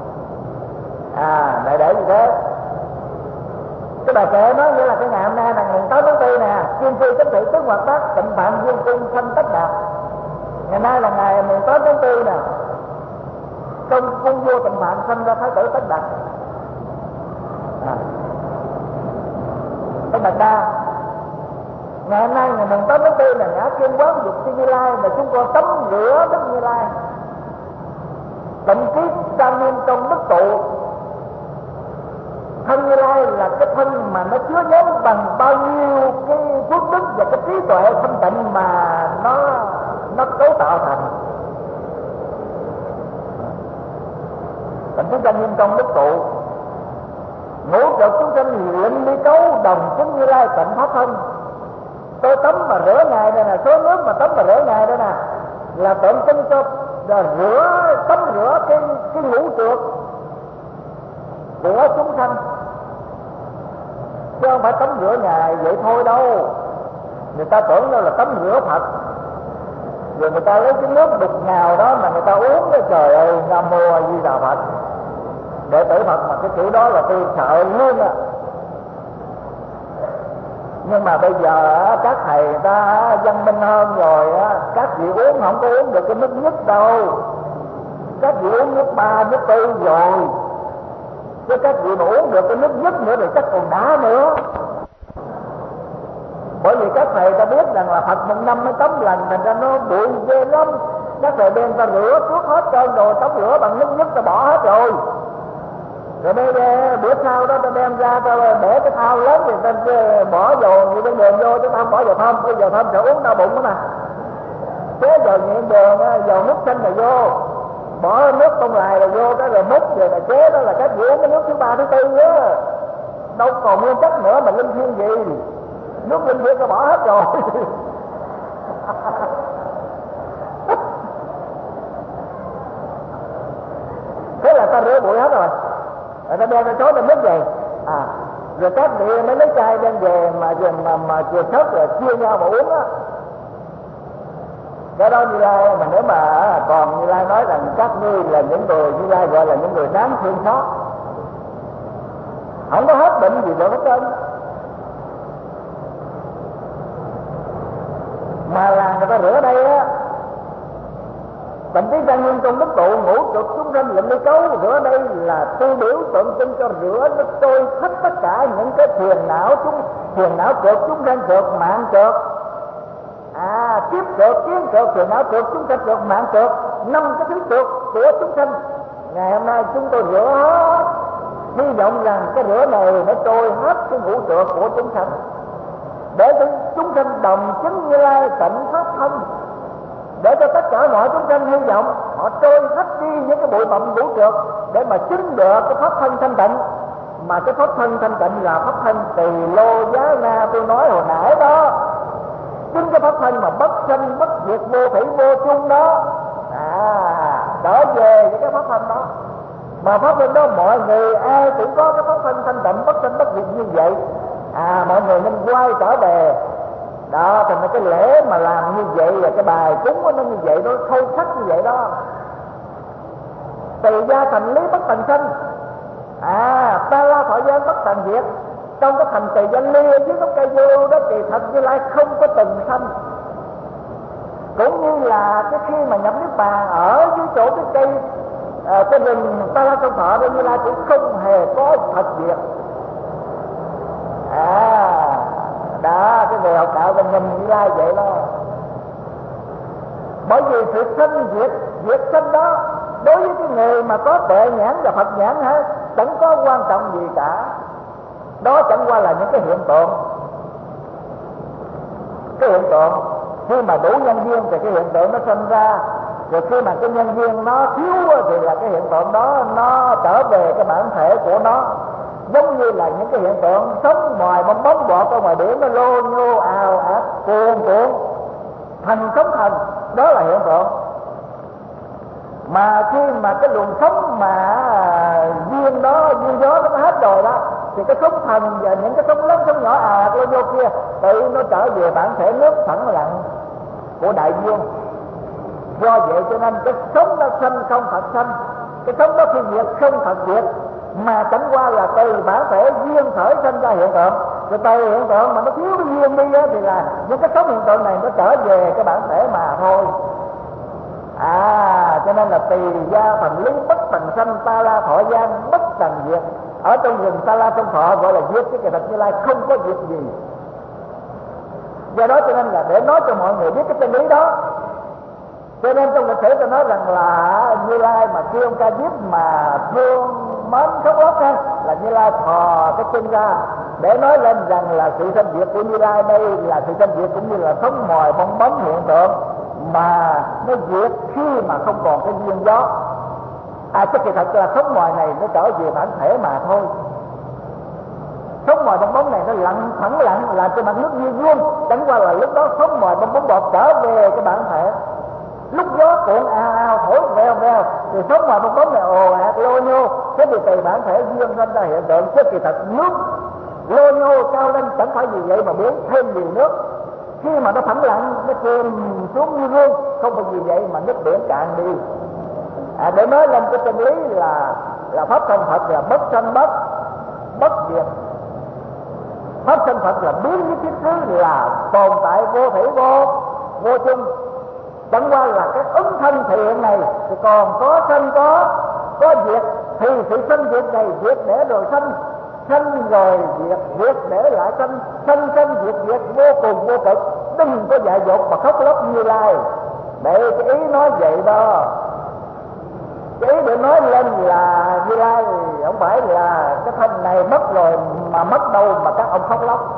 Đại để như thế. Cái bài kệ nói nghĩa là cái ngày hôm nay là ngày 8 tháng 4 nè, chuyên phi chánh thị tứ hoạt bát tịnh phạm dương cung sanh tất đạt. Ngày nay là ngày 8 tháng 4 nè, trong cung vua tịnh phạm sanh ra thái tử tất đạt. Tất đạt đa. Ngày hôm nay ngày 8 tháng 4 là ngã kiên quán dục chi Như Lai, mà chúng con tắm rửa Đức Như Lai, tịnh trí trang nghiêm công đức tụ. Thân Như Lai là cái thân mà nó chứa nhóm bằng bao nhiêu cái phước đức và cái trí tuệ thanh tịnh mà nó cấu tạo thành. Tịnh trí trang nghiêm công đức tụ, ngũ cực chúng sanh linh ly cấu, đồng chứng Như Lai tịnh pháp thân. Tôi tắm mà rửa Ngài đây nè, số nước mà tắm mà rửa Ngài đây nè, là tượng trưng cho tắm rửa cái ngũ trượt của chúng sanh, chứ không phải tắm rửa Ngài vậy thôi đâu. Người ta tưởng đâu là tắm rửa Phật, rồi người ta lấy cái nước đục ngào đó mà người ta uống, trời ơi, Nam Mô A Di Đà Phật. đệ tử Phật mà cái kiểu đó là tôi sợ luôn à. Nhưng mà bây giờ các thầy người ta văn minh hơn rồi á, các vị uống không có uống được cái nước nhất đâu, các vị uống nước 3, nước 4 rồi, chứ các vị mà uống được cái nước nhất nữa thì chắc còn đã nữa. Bởi vì các thầy ta biết rằng là Phật một năm mới tắm lần, thành ra nó bụi ghê lắm. Các thầy đem ta rửa trước hết trơn rồi, tắm rửa bằng nước nhất ta bỏ hết rồi. Rồi đây bữa sau đó ta đem ra ta để cái thau lớn thì ta bỏ dầu như cái đường vô, chứ ta không bỏ dầu thơm. Bây giờ thơm sẽ uống đau bụng đó mà. Chế dầu nhịn đường, dầu nước xanh là vô, bỏ nước trong lại là vô, cái rồi múc rồi là chế đó là các vị uống cái nước thứ 3, thứ 4 á. Đâu còn nguyên chất nữa mà linh thiêng gì. Nước linh thiêng ta bỏ hết rồi. Thế là ta rửa bụi hết rồi. Rồi ta đem ra số ta múc về. Rồi các vị mới lấy chai đem về mà chiều sớt rồi chia nhau mà uống á. Cái đó Như Lai mà nếu mà còn Như Lai nói rằng các ngươi là những người, Như Lai gọi là những người đáng thương xót, không có hết bệnh gì được hết trơn. Mà là người ta rửa đây á, Tịnh Tí Tăng Nguyên Công Đức Tụ ngũ trục chúng sanh lệnh ly cấu, rửa đây là tiêu biểu tượng trưng cho rửa nó trôi hết tất cả những cái phiền não trượt chúng sanh trượt mạng trượt, kiếp trượt, kiến trượt, phiền não trượt, chúng sanh trượt, mạng trượt, 5 cái thứ trượt của chúng sanh. Ngày hôm nay chúng tôi rửa hết, hy vọng rằng cái rửa này nó trôi hết cái ngũ trượt của chúng sanh, để cho chúng sanh đồng chứng Như Lai tịnh pháp thân, để cho tất cả mọi chúng sanh hy vọng họ trôi hết đi những cái bụi bặm ngũ trượt để mà chứng được cái pháp thân thanh tịnh. Mà cái pháp thân thanh tịnh là pháp thân Tỳ Lô Giá Na tôi nói hồi nãy đó, chính cái pháp thân mà bất sanh bất diệt vô thủy vô chung đó, trở về với cái pháp thân đó. Mà pháp thân đó mọi người ai cũng có cái pháp thân thanh tịnh bất sanh bất diệt như vậy, mọi người nên quay trở về đó. Thành ra cái lễ mà làm như vậy và cái bài cúng nó như vậy, nó sâu sắc như vậy đó. Tỳ gia thành lý bất thành sanh, ta la thọ gian bất thành diệt. Trong cái thành Tỳ Gia Ly ở dưới gốc cây vô đó thì thật Như Lai không có từng sanh. Cũng như là cái khi mà nhập niết bàn ở dưới chỗ cái cây cái rừng Ta La Sông Thọ đó, Như Lai cũng không hề có thật diệt. Đó, cái người học đạo mình nhìn Như Lai vậy đó. Bởi vì sự sanh diệt sanh đó đối với cái người mà có tuệ nhãn và Phật nhãn chẳng có quan trọng gì cả. Đó chẳng qua là những cái hiện tượng. Cái hiện tượng khi mà đủ nhân duyên thì cái hiện tượng nó sinh ra, rồi khi mà cái nhân duyên nó thiếu thì là cái hiện tượng đó nó trở về cái bản thể của nó. Giống như là những cái hiện tượng sống ngoài bong bóng bọt ở ngoài biển, nó lô nhô ào ạt cuồn thành sóng thần, đó là hiện tượng. Mà khi mà cái luồng sống mà duyên đó, duyên gió nó hết rồi đó, thì cái sóng thần và những cái sóng lớn sóng nhỏ lô vô kia tự nó trở về bản thể nước phẳng lặng của đại dương. Do vậy cho nên cái sống nó sanh không thật sanh, cái sống đó khi diệt không thật diệt, mà chẳng qua là từ bản thể duyên khởi sinh ra hiện tượng. Rồi từ hiện tượng mà nó thiếu cái duyên đi thì là những cái sống hiện tượng này nó trở về cái bản thể mà thôi. Cho nên là Tỳ gia thành lý bất thành sanh, Ta La thọ gian bất thành diệt. Ở trong rừng Ta La Sông Thọ gọi là diệt, cái thật Như Lai không có diệt gì. Do đó cho nên là để nói cho mọi người biết cái chân lý đó. Cho nên trong lịch sử tôi nói rằng là Như Lai mà kêu ông Ca Diếp mà thương mến khóc lóc là Như Lai thò cái chân ra để nói lên rằng là sự sanh diệt của Như Lai đây là sự sanh diệt cũng như là sống mồi bong bóng hiện tượng mà nó diệt khi mà không còn cái duyên gió. Chứ kỳ thật là sống mồi này nó trở về bản thể mà thôi. Sống mồi bong bóng này nó lặng thẳng lặng làm cho mặt nước như gương, chẳng qua là lúc đó sống mồi bong bóng bọt trở về cái bản thể. Lúc gió cuộn ao thổi veo veo thì sống mồi bong bóng này ồ ạt lô nhô, thế thì từ bản thể duyên sinh ra hiện tượng. Chứ kỳ thật nước lô nhô cao lên chẳng phải vì vậy mà biến thêm nhiều nước. Khi mà nó thẳng lặng nó chìm xuống như gương, không phải vì vậy mà nước biển cạn đi. Để nói lên cái chân lý là là pháp thân Phật là bất sanh bất diệt. Pháp thân Phật là biến với thiết xứ, là tồn tại vô thể vô chung. Chẳng qua là cái ứng thân thiện này thì còn có sanh có diệt, thì sự sanh diệt này diệt để rồi sanh, sanh rồi diệt để lại sanh, sanh diệt vô cùng vô cực. Đừng có dại dột mà khóc lóc Như Lai. Để cái ý nói vậy đó, cái ý để nói lên là Như Lai không phải là cái thân này mất rồi mà mất đâu mà các ông khóc lóc.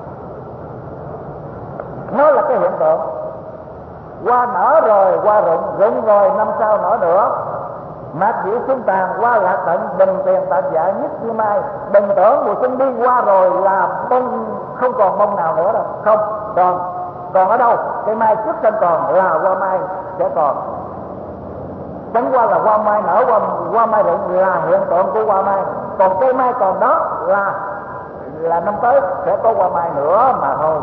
Nó là cái hiện tượng. Hoa nở rồi, hoa rụng rồi, năm sau nở nữa. Mát dịu xuống tàn, hoa lạc tận, bình tiền tạm dạ nhất như mai. Đừng tưởng mùa xuân đi qua rồi là bông, không còn bông nào nữa đâu. Không, còn ở đâu? Cây mai trước sanh còn là hoa mai sẽ còn. Chẳng qua là hoa mai nở, hoa mai rụng là hiện tượng của hoa mai. Còn cây mai còn đó là năm tới sẽ có hoa mai nữa mà thôi.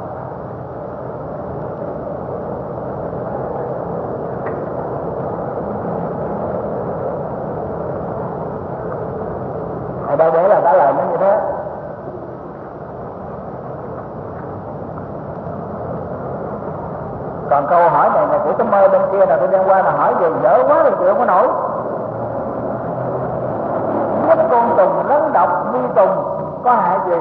Ở đây để là trả lời nó như thế. Còn câu hỏi này của cái mơ bên kia là tôi đem qua là hỏi về dở quá thì chịu không có nổi. Giết côn trùng rắn độc vi trùng có hại gì?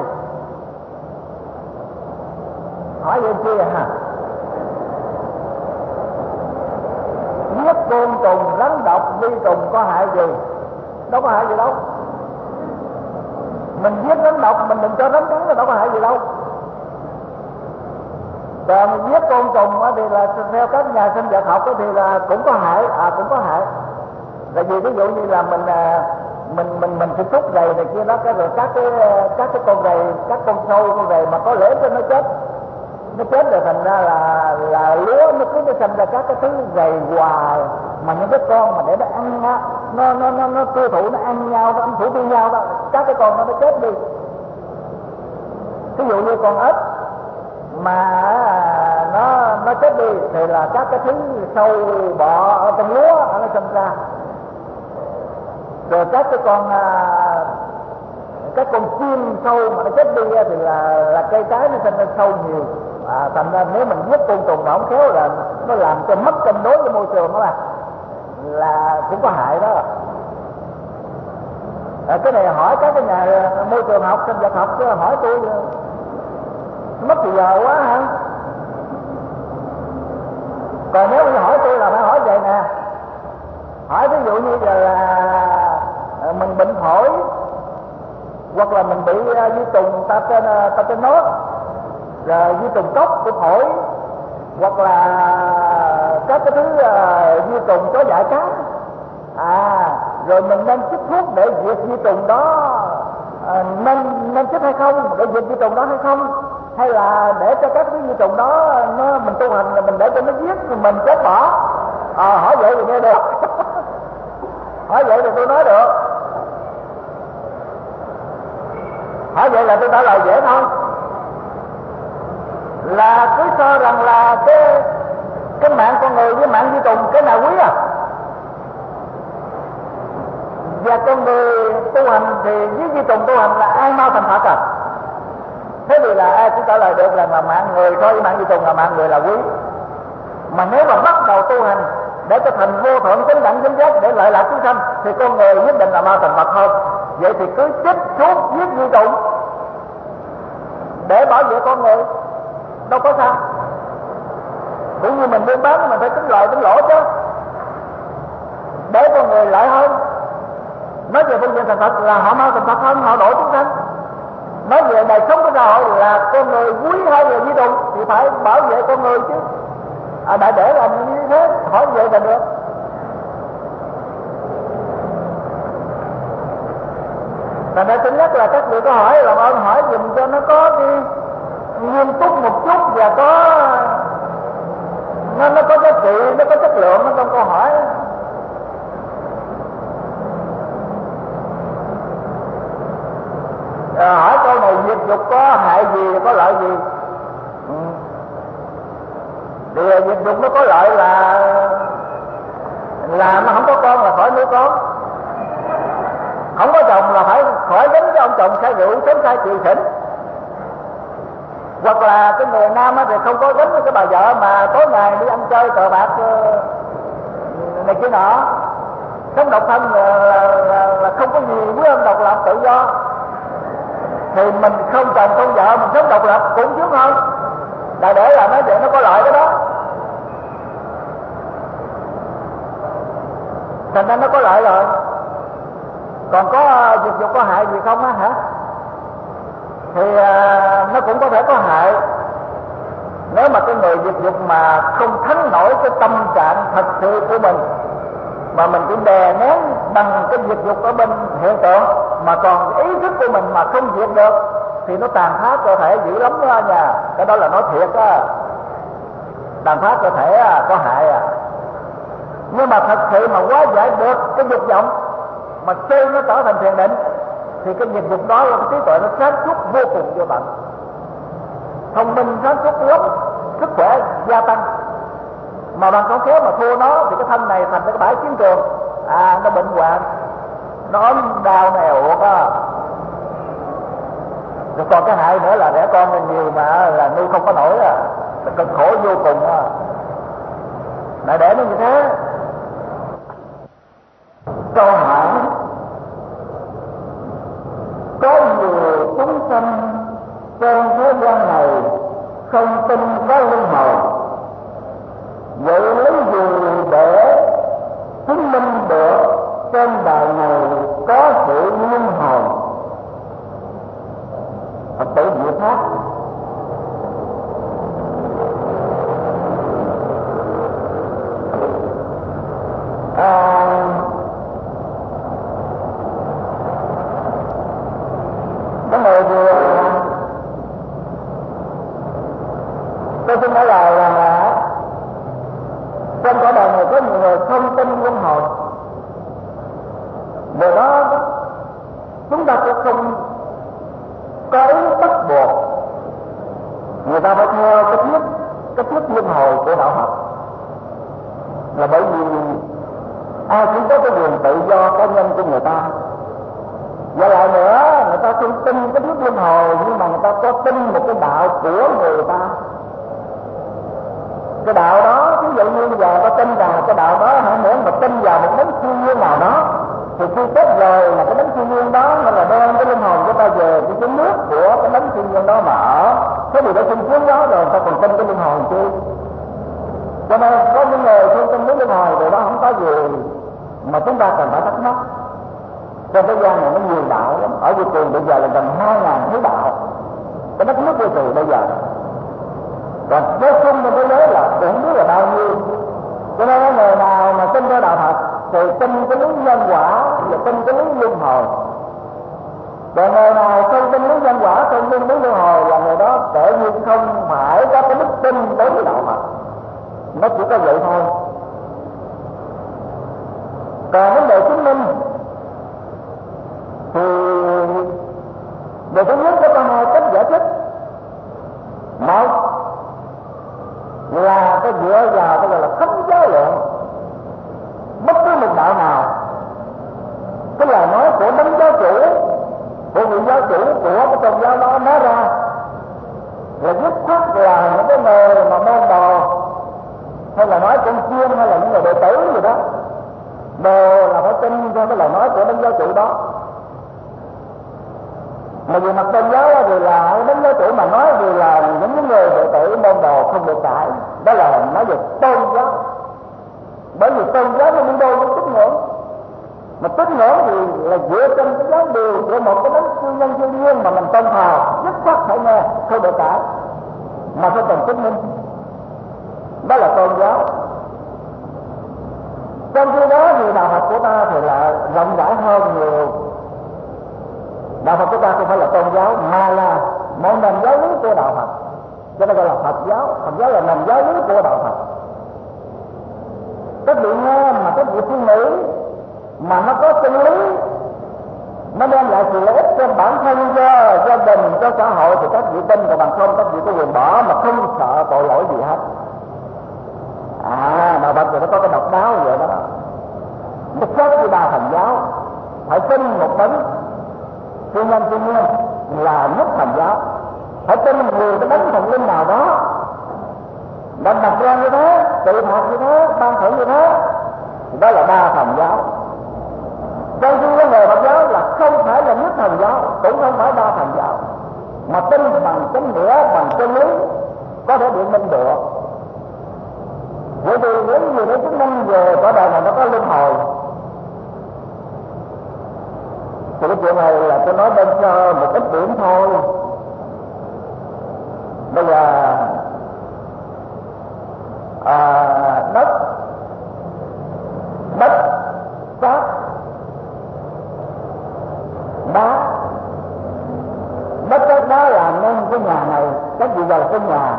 Hỏi bên kia hả? Giết côn trùng rắn độc vi trùng có hại gì? Đâu có hại gì đâu. Mình giết rắn độc mình đừng cho rắn cắn, nó đâu có hại gì đâu. Còn giết côn trùng thì là theo các nhà sinh vật học thì là cũng có hại, cũng có hại. Là vì ví dụ như là mình tiếp xúc gầy này kia đó, cái rồi các cái con gầy, các con sâu con gầy mà có lễ cho nó chết rồi thành ra là lúa nó cứ sinh ra các cái thứ gầy hoài. Mà những cái con mà để nó ăn á, nó tiêu thụ, nó ăn nhau, nó ăn thủ tiêu nhau đó, các cái con nó chết đi. Ví dụ như con ếch mà nó chết đi thì là các cái thứ sâu bọ ở trong lúa nó sinh ra. Rồi các con chim sâu mà nó chết đi thì là cây trái nó sinh ra sâu nhiều. Thành ra nếu mình giết côn trùng mà không khéo là nó làm cho mất cân đối với môi trường đó là cũng có hại đó. Cái này hỏi các cái nhà môi trường học, sinh vật học chứ hỏi tôi mất thì giờ quá hả? Còn nếu như hỏi tôi là phải hỏi vậy nè. Hỏi ví dụ như là mình bệnh phổi hoặc là mình bị vi trùng tetanus, rồi vi trùng cốc của phổi, hoặc là các cái thứ vi trùng có dại cắn, rồi mình nên chích thuốc để diệt vi trùng đó, nên chích hay không, để diệt vi trùng đó hay không, hay là để cho các cái vi trùng đó mình tu hành là mình để cho nó giết thì mình chết bỏ. Hỏi vậy thì nghe được. Hỏi vậy thì tôi nói được. Hỏi vậy là tôi trả lời dễ thôi. Là cứ cho rằng là cái mạng con người với mạng vi trùng cái nào quý và con người tu hành thì với vi trùng tu hành là ai mau thành Phật Thế thì là ai cũng trả lời được là mạng người thôi, với mạng vi trùng là mạng người là quý. Mà nếu mà bắt đầu tu hành để cho thành vô thượng chánh đẳng chánh giác để lợi lạc chúng sanh thì con người nhất định là mau thành Phật hơn. Vậy thì cứ chích thuốc giết vi trùng để bảo vệ con người, đâu có sao. Cũng như mình buôn bán mình phải tính lợi tính lỗ chứ, để con người lợi hơn. Nói về phương diện thành Phật là họ mau thành Phật hơn, họ độ chúng sanh. Nói về đời sống của xã hội là con người quý hơn người vi trùng thì phải bảo vệ con người chứ. Đại để làm như thế, hỏi vậy là được. Thành ra tính nhất là các vị có hỏi làm ơn hỏi dùm cho nó có cái nghiêm túc một chút và nó có giá trị, nó có chất lượng ở trong câu hỏi. Hỏi câu này diệt dục có hại gì, có lợi gì? Thì diệt dục nó có lợi là nó không có con là khỏi nuôi con. không có chồng là phải khỏi dính với ông chồng say rượu sớm say chiều xỉn. Hoặc là cái người nam thì không có dính với cái bà vợ mà tối ngày đi ăn chơi cờ bạc này kia nọ. Sống độc thân là không có gì quý hơn độc lập tự do. Thì mình không chồng không vợ, mình sống độc lập cũng sướng hơn. Là để là nói chuyện nó có lợi cái đó. Thành ra nó có lợi rồi. Còn có dục dục có hại gì không á hả? Thì nó cũng có thể có hại. Nếu mà cái người dục dục mà không thắng nổi cái tâm trạng thật sự của mình, mà mình chỉ đè nén bằng cái dục dục ở bên hiện tượng, mà còn ý thức của mình mà không diệt được, thì nó tàn phá cơ thể dữ lắm đó nha. Cái đó là nói thiệt á. Tàn phá cơ thể có hại à. Nhưng mà thật sự mà hóa giải được cái dục vọng mà xây nó trở thành thiền định, thì cái nghiệp dục đó là cái trí tuệ nó sáng suốt vô cùng vô tận, thông minh sáng suốt lắm, sức khỏe gia tăng. Mà bằng không khéo mà thua nó thì cái thân này thành cái bãi chiến trường, nó bệnh hoạn, nó ốm đau nèo á. Rồi còn cái hại nữa là đẻ con nên nhiều mà là nuôi không có nổi à, là cực khổ vô cùng á. Lại để nó như thế. Câu hỏi: có nhiều chúng sanh trên thế gian này không tin có luân hồi, vậy lấy gì để chứng minh được trên đời này có sự luân hồi? Phật tử Diệu Pháp: cái này thì tôi xin nói là trên cõi đời này có nhiều người không tin luân hồi. Điều đó chúng ta cũng không có ý bắt buộc người ta phải theo cái thuyết luân hồi của đạo Phật, là bởi vì ai cũng có cái quyền tự do cá nhân của người ta. Và lại nữa, người ta không tin cái thuyết luân hồi, nhưng mà người ta có tin một cái đạo của người ta. Cái đạo đó, ví dụ như bây giờ ta tin rằng cái đạo đó hả, nếu mà tin vào một đấng thiên nhiên nào đó, thì khi chết rồi là cái đấng thiên nhiên đó nó là đem cái linh hồn của ta về cái chốn nước của cái đấng thiên nhiên đó mà ở. Thế thì đã sinh xuống đó rồi ta còn tin cái linh hồn chứ? Cho nên có những người không tin đến linh hồn, điều đó không có gì mà chúng ta cần phải thắc mắc. Trên thế gian này nó nhiều đạo lắm. Ở vũ trụ bây giờ là gần 2.000 thứ đạo, cái đất nước vũ trụ bây giờ. Còn nói chung trên thế giới là cũng biết là bao nhiêu. Cho nên người nào mà tin theo đạo Phật thì tin cái lý nhân quả và tin cái lý luân hồi. Còn người nào không tin lý nhân quả, không tin lý luân hồi là người đó tự nhiên không phải có cái đức tin đối với đạo Phật. Nó chỉ có vậy thôi. Còn vấn đề chứng minh thì điều thứ nhất có hai cách giải thích. Một là cái dựa vào cái gọi là thánh giáo lượng. Bất cứ một đạo nào, cái lời nói của đấng giáo chủ, của vị giáo chủ của cái tôn giáo đó nói ra là dứt khoát là những cái người mà môn đồ, hay là nói con chiên, hay là những người đệ tử gì đó, đều là phải tin theo cái lời nói của đấng giáo chủ đó. Mà về mặt tôn giáo thì là đấng giáo chủ mà nói thì là những người đệ tử môn đồ không được cãi. Đó là nói về tôn giáo. Bởi vì tôn giáo nó đi đôi với tín ngưỡng, mà tín ngưỡng thì là dựa trên cái giáo điều của một cái đấng siêu nhân siêu nhiên mà mình tôn thờ, dứt khoát phải nghe, không được cãi, mà không cần chứng minh. Đó là tôn giáo. Trong khi đó thì đạo Phật của ta thì là rộng rãi hơn nhiều. Đạo Phật của ta không phải là tôn giáo mà là một nền giáo lý của đạo Phật, cho nên gọi là Phật giáo. Phật giáo là nền giáo lý của đạo Phật. Các vị nghe mà các vị suy nghĩ mà nó có chân lý, nó đem lại sự lợi ích cho bản thân, cho gia đình, cho xã hội thì các vị tin, còn bằng không các vị có quyền bỏ mà không sợ tội lỗi gì hết. Đạo Phật thì nó có cái độc đáo vậy đó. Nó khác với Ba Thần giáo. phải tin một đấng thiên nhiên là nhất thần giáo, phải tin nhiều cái đấng thần linh nào đó đã đặt ra như thế, tự học như thế, ban thưởng như thế, thì đó là đa thần giáo. Trong khi vấn đề Phật giáo là không phải là nhất thần giáo, cũng không phải đa thần giáo, mà tin bằng chánh nghĩa, bằng chân lý có thể biện minh được. Vậy thì những gì để chứng minh về cõi đời này nó có luân hồi, thì cái chuyện này là tôi nói bên cho một ít điểm thôi. Bây giờ đất cát đá, đất cát đá làm nên cái nhà này, các vị gọi là cái nhà.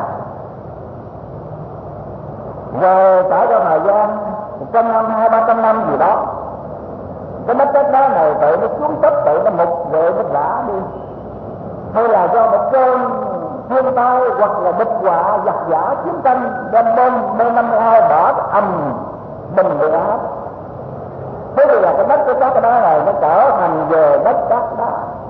Rồi trải qua thời gian 100 năm, 200-300 năm gì đó, cái đất cát đá này tự nó xuống cấp, tự nó mục rồi nó rã đi, hay là do một cơn thiên tai hoặc là địch họa giặc giã chiến tranh đem bom B-52 bỏ âm bình địa áp. Thế thì là cái đất của cát đá này nó trở thành về đất cát đá.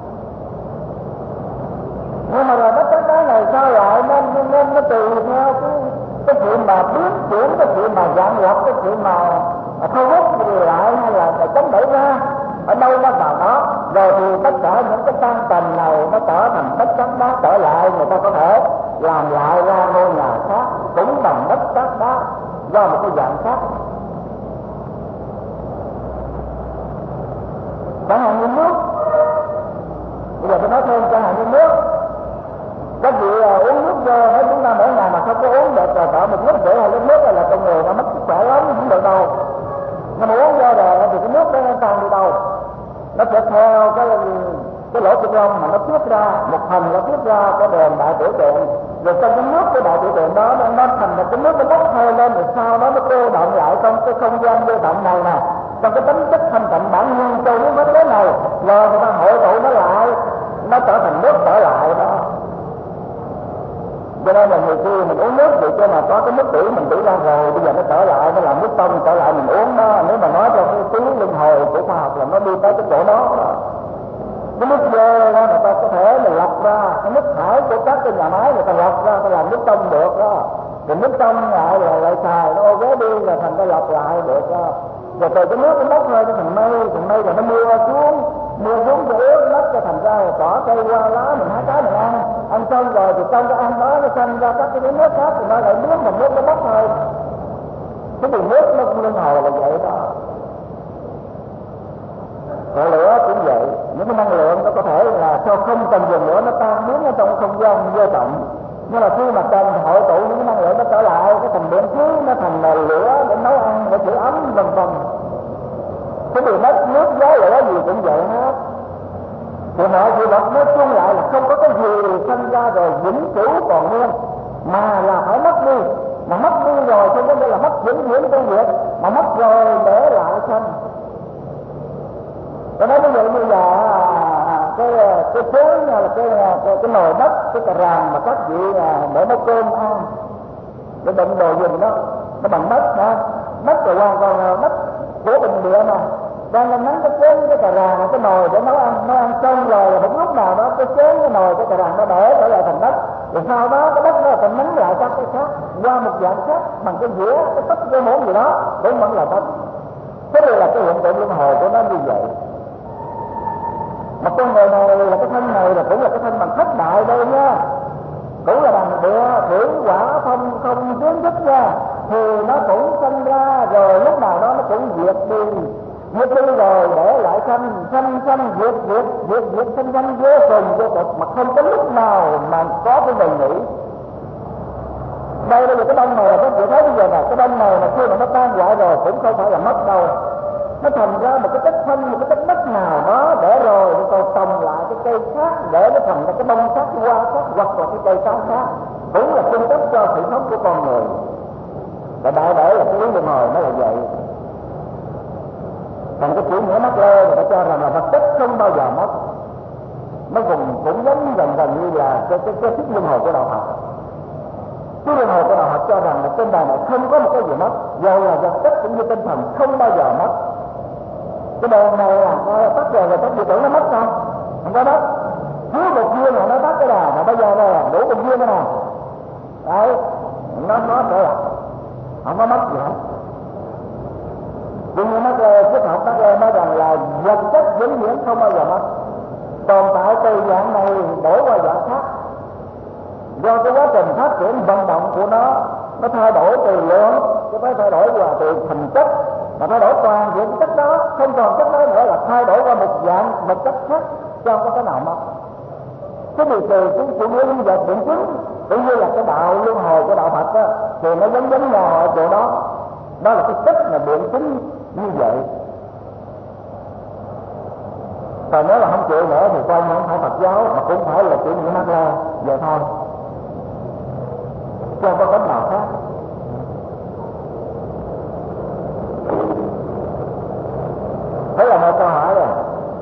Nhưng mà là đất cát đá này sao lại nên nó tùy theo cái chuyện mà biến chuyển, cái chuyện mà dạng lập, cái chuyện mà thu hút lại hay là chống đẩy ra, ở đâu nó vào đó. Rồi thì tất cả những cái tan tành này nó trở thành đất cát đá trở lại, người ta có thể làm lại ra ngôi nhà khác cũng bằng đất cát đá do một cái dạng khác. Chẳng hạn như nước, bây giờ tôi nói thêm chẳng hạn như nước. Các vị uống nước vô, nếu chúng ta mỗi ngày mà không có uống được rồi cỡ 1,5 lít 2 lít nước là con người nó mất sức khỏe lắm, không được đâu. Nhưng mà uống vô rồi thì cái nước đó nó tan đi đâu, nó sẽ theo cái lỗ chân lông mà nó tiết ra, một phần nó tiết ra cái đèn đại tiểu tiện, rồi trong cái nước cái đại tiểu tiện đó nó thành là cái nước nó bốc hơi lên, rồi sau đó nó cô động lại trong cái không gian vô tận này nè, trong cái tính chất thanh tịnh bản nhiên châu nước mất lớn này, rồi người ta hội tụ nó lại, nó trở thành nước trở lại đó. Cho nên là người kia mình uống nước vậy cho mà có cái nước tiểu mình tiểu ra rồi, bây giờ nó trở lại, nó làm nước trong trở lại mình uống đó. Nếu mà nói cho cái tiếng luân hồi của khoa học là nó đi tới cái chỗ đó. Cái nước dơ đó người ta có thể là lọc ra, cái nước thải của các cái nhà máy người ta lọc ra, ta làm nước trong được đó. Rồi nước trong lại xài, nó ô ghé đi là thành cái lọc lại được đó. Rồi từ cái nước nó bốc hơi cho thành mây rồi nó mưa xuống cho ướt đất cho thành ra cỏ cây hoa lá mình hái trái mình ăn xong rồi thì trong cái ăn đó nó sinh ra các cái nước khác thì nó lại biến thành nước nó bốc hơi. Cái đường nước nó cũng luân hồi là vậy đó. Rồi lửa cũng vậy, những cái năng lượng nó có thể là sao không cần dùng nữa, nó tan biến ở trong không gian vô tận. Nhưng mà khi mà cần hội tụ những cái năng lượng nó trở lại, cái thành điện khí nó thành là lửa để nấu ăn, để giữ ấm vân vân. Cái điều đất nước gió lửa gì cũng vậy hết. Thì mọi sự vật nói chung lại là không có cái gì sinh ra rồi vĩnh cửu còn nguyên, mà là phải mất đi. Mà mất đi rồi không có nghĩa là mất vĩnh viễn công việc, mà mất rồi để lại sanh. Cho nên ví dụ như là cái chối là cái nồi đất, cái cà ràng mà các vị để nấu cơm ăn, để đựng đồ dùng đó, nó bằng đất ha, đất rồi hoàn toàn đất của bình địa mà. Đang nắng cái chén cái cà ràng cái nồi để nấu ăn xong rồi là một lúc nào đó cái chén cái nồi cái cà ràng nó để trở lại thành đất, rồi sau đó cái đất nó còn nắng lại các cái khác qua một dạng khác bằng cái dĩa, cái tách, cái muỗng gì đó cũng vẫn là đất. Thế đây là cái hiện tượng luân hồi của nó như vậy. Mà con người này là cái thân này là cũng là cái thân bằng thất đại đây nha, cũng là bằng địa thủy hỏa phong không tiến thức nha, thì nó cũng sinh ra rồi lúc nào đó nó cũng diệt đi rồi để lại sanh diệt sanh vô cùng vô tận, mà không có lúc nào mà có cái ngày nghỉ. Đây bây giờ cái đông này là các vị thấy bây giờ là cái đông này mà khi mà nó tan hoại rồi cũng không phải là mất đâu, nó thành ra một cái chất phân, một cái chất đất nào đó để rồi còn trồng lại cái cây khác để nó thành ra cái bông khác, cái hoa khác hoặc là cái cây khác cũng là cung cấp cho sự sống của con người. Và đại để là cái lý luân hồi nó là vậy. Còn cái chữ nghĩa mất lê người ta cho rằng là vật chất không bao giờ mất, nó cũng giống gần như là cái thuyết luân hồi của đạo Phật. Cái luân hồi của đạo Phật cho rằng là trên đời này không có một cái gì mất, dù là vật chất cũng như tinh thần không bao giờ mất. Cái đèn này là tắt rồi tắt gì tưởng nó mất không? Không có mất. Thiếu một viên là nó tắt cái đèn, mà bây giờ đây là đủ một viên cái nào? Đấy, nó trở lại, không có mất gì hết. Nhưng mà cái học Mác Lê nói rằng là vật chất vĩnh viễn không bao giờ mất, tồn tại từ dạng này đổi qua dạng khác. Do cái quá trình phát triển vận động của nó thay đổi từ lượng, chứ phải thay đổi qua từ thành chất, mà thay đổi toàn diện cái chất đó, không còn chất đó nữa là thay đổi qua một dạng vật chất khác, chứ không có cái nào mất. Cái điều từ cái chủ nghĩa lý vật biện chứng cũng như là cái đạo luân hồi của đạo Phật đó, thì nó giống nhau ở chỗ đó. Đó là cái cách mà biện chứng như vậy. Còn nếu là không chịu nữa thì coi như không phải Phật giáo, mà cũng phải là chủ nghĩa Mác Lê vậy thôi, chứ không có cách nào khác. Thế là một câu hỏi rồi.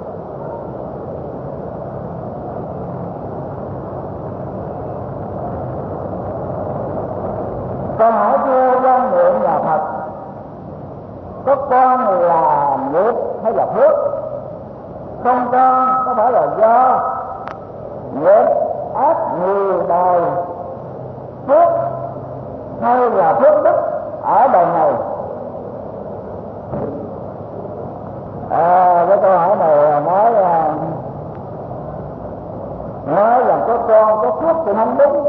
Câu hỏi thưa quan niệm nhà Phật, có con là nghiệp hay là phước? Không con có phải là do nghiệp ác nhiều đời phước, hay là phước đức ở đời này? Cái câu hỏi này nói rằng có con có phước thì không đúng,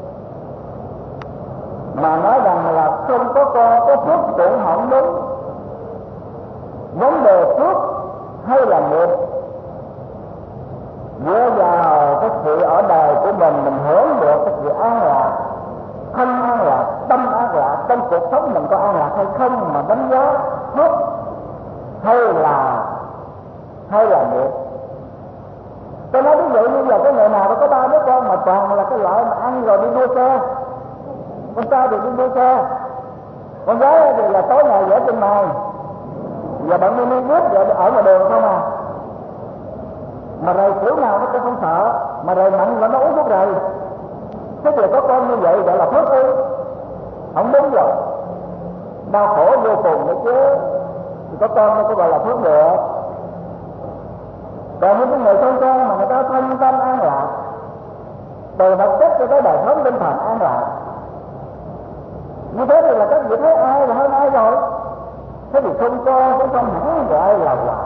mà nói rằng là không có con có phước cũng không đúng. Vấn đề phước hay là nghiệp dựa vào cái sự ở đời của mình hưởng được cái sự an lạc, thân an lạc, tâm an lạc, trong cuộc sống mình có an lạc hay không mà đánh giá phước hay là nghiệp. Tôi nói ví dụ như là cái người nào đó có 3 đứa con mà toàn là cái loại mà ăn rồi đi đua xe, con trai thì đi đua xe, con gái thì là tối ngày vẽ trên màn, và bạn đi viết rồi ở ngoài đường không à, mà rầy kiểu nào nó cũng không sợ, mà rầy mạnh là nó uống thuốc rầy. Cái việc có con như vậy gọi là phước ư? Không đúng rồi, đau khổ vô cùng nữa chứ, thì có con nó có gọi là phước được. Còn những người con mà người ta thân tâm an lạc, từ vật chất cho tới đời sống tinh thần an lạc, như thế thì là các vị thấy ai là hơn ai rồi. Thế thì không con cũng không hẳn gọi là quả.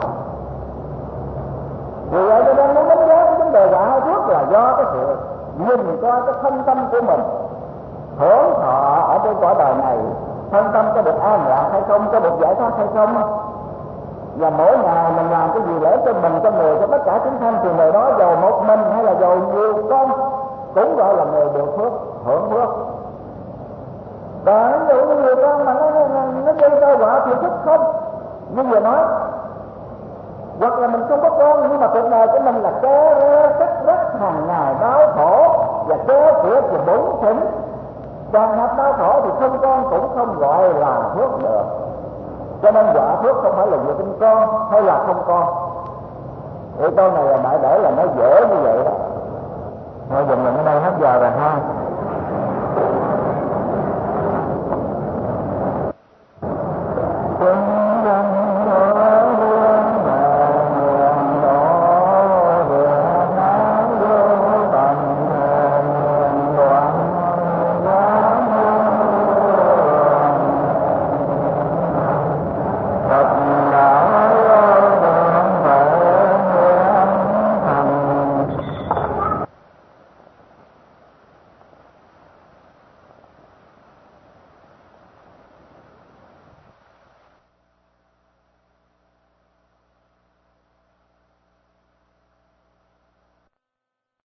Vì vậy cho nên muốn đánh giá cái vấn đề quả hay phước là do cái sự nhìn coi cái thân tâm của mình hưởng thọ ở trên cõi đời này, thân tâm có được an lạc hay không, có được giải thoát hay không. Và mỗi ngày mình làm cái gì lễ cho mình, cho người, cho tất cả chúng sanh, thì người đó giàu một mình hay là giàu nhiều con cũng gọi là người được phước, hưởng phước. Và ví dụ như người con mà nó gây ra quả thì thích không, như vừa nói. Hoặc là mình không có con nhưng mà cuộc đời của mình là kéo cắt rách hàng ngày đau khổ và kéo cửa thì bốn thỉnh, tràn ngập đau khổ thì không con cũng không gọi là phước được. Cho nên quả phước không phải là vừa sinh con hay là không con. Cái câu này là đại để là nó dễ như vậy đó. Thôi dừng mình ở đây hết giờ rồi ha.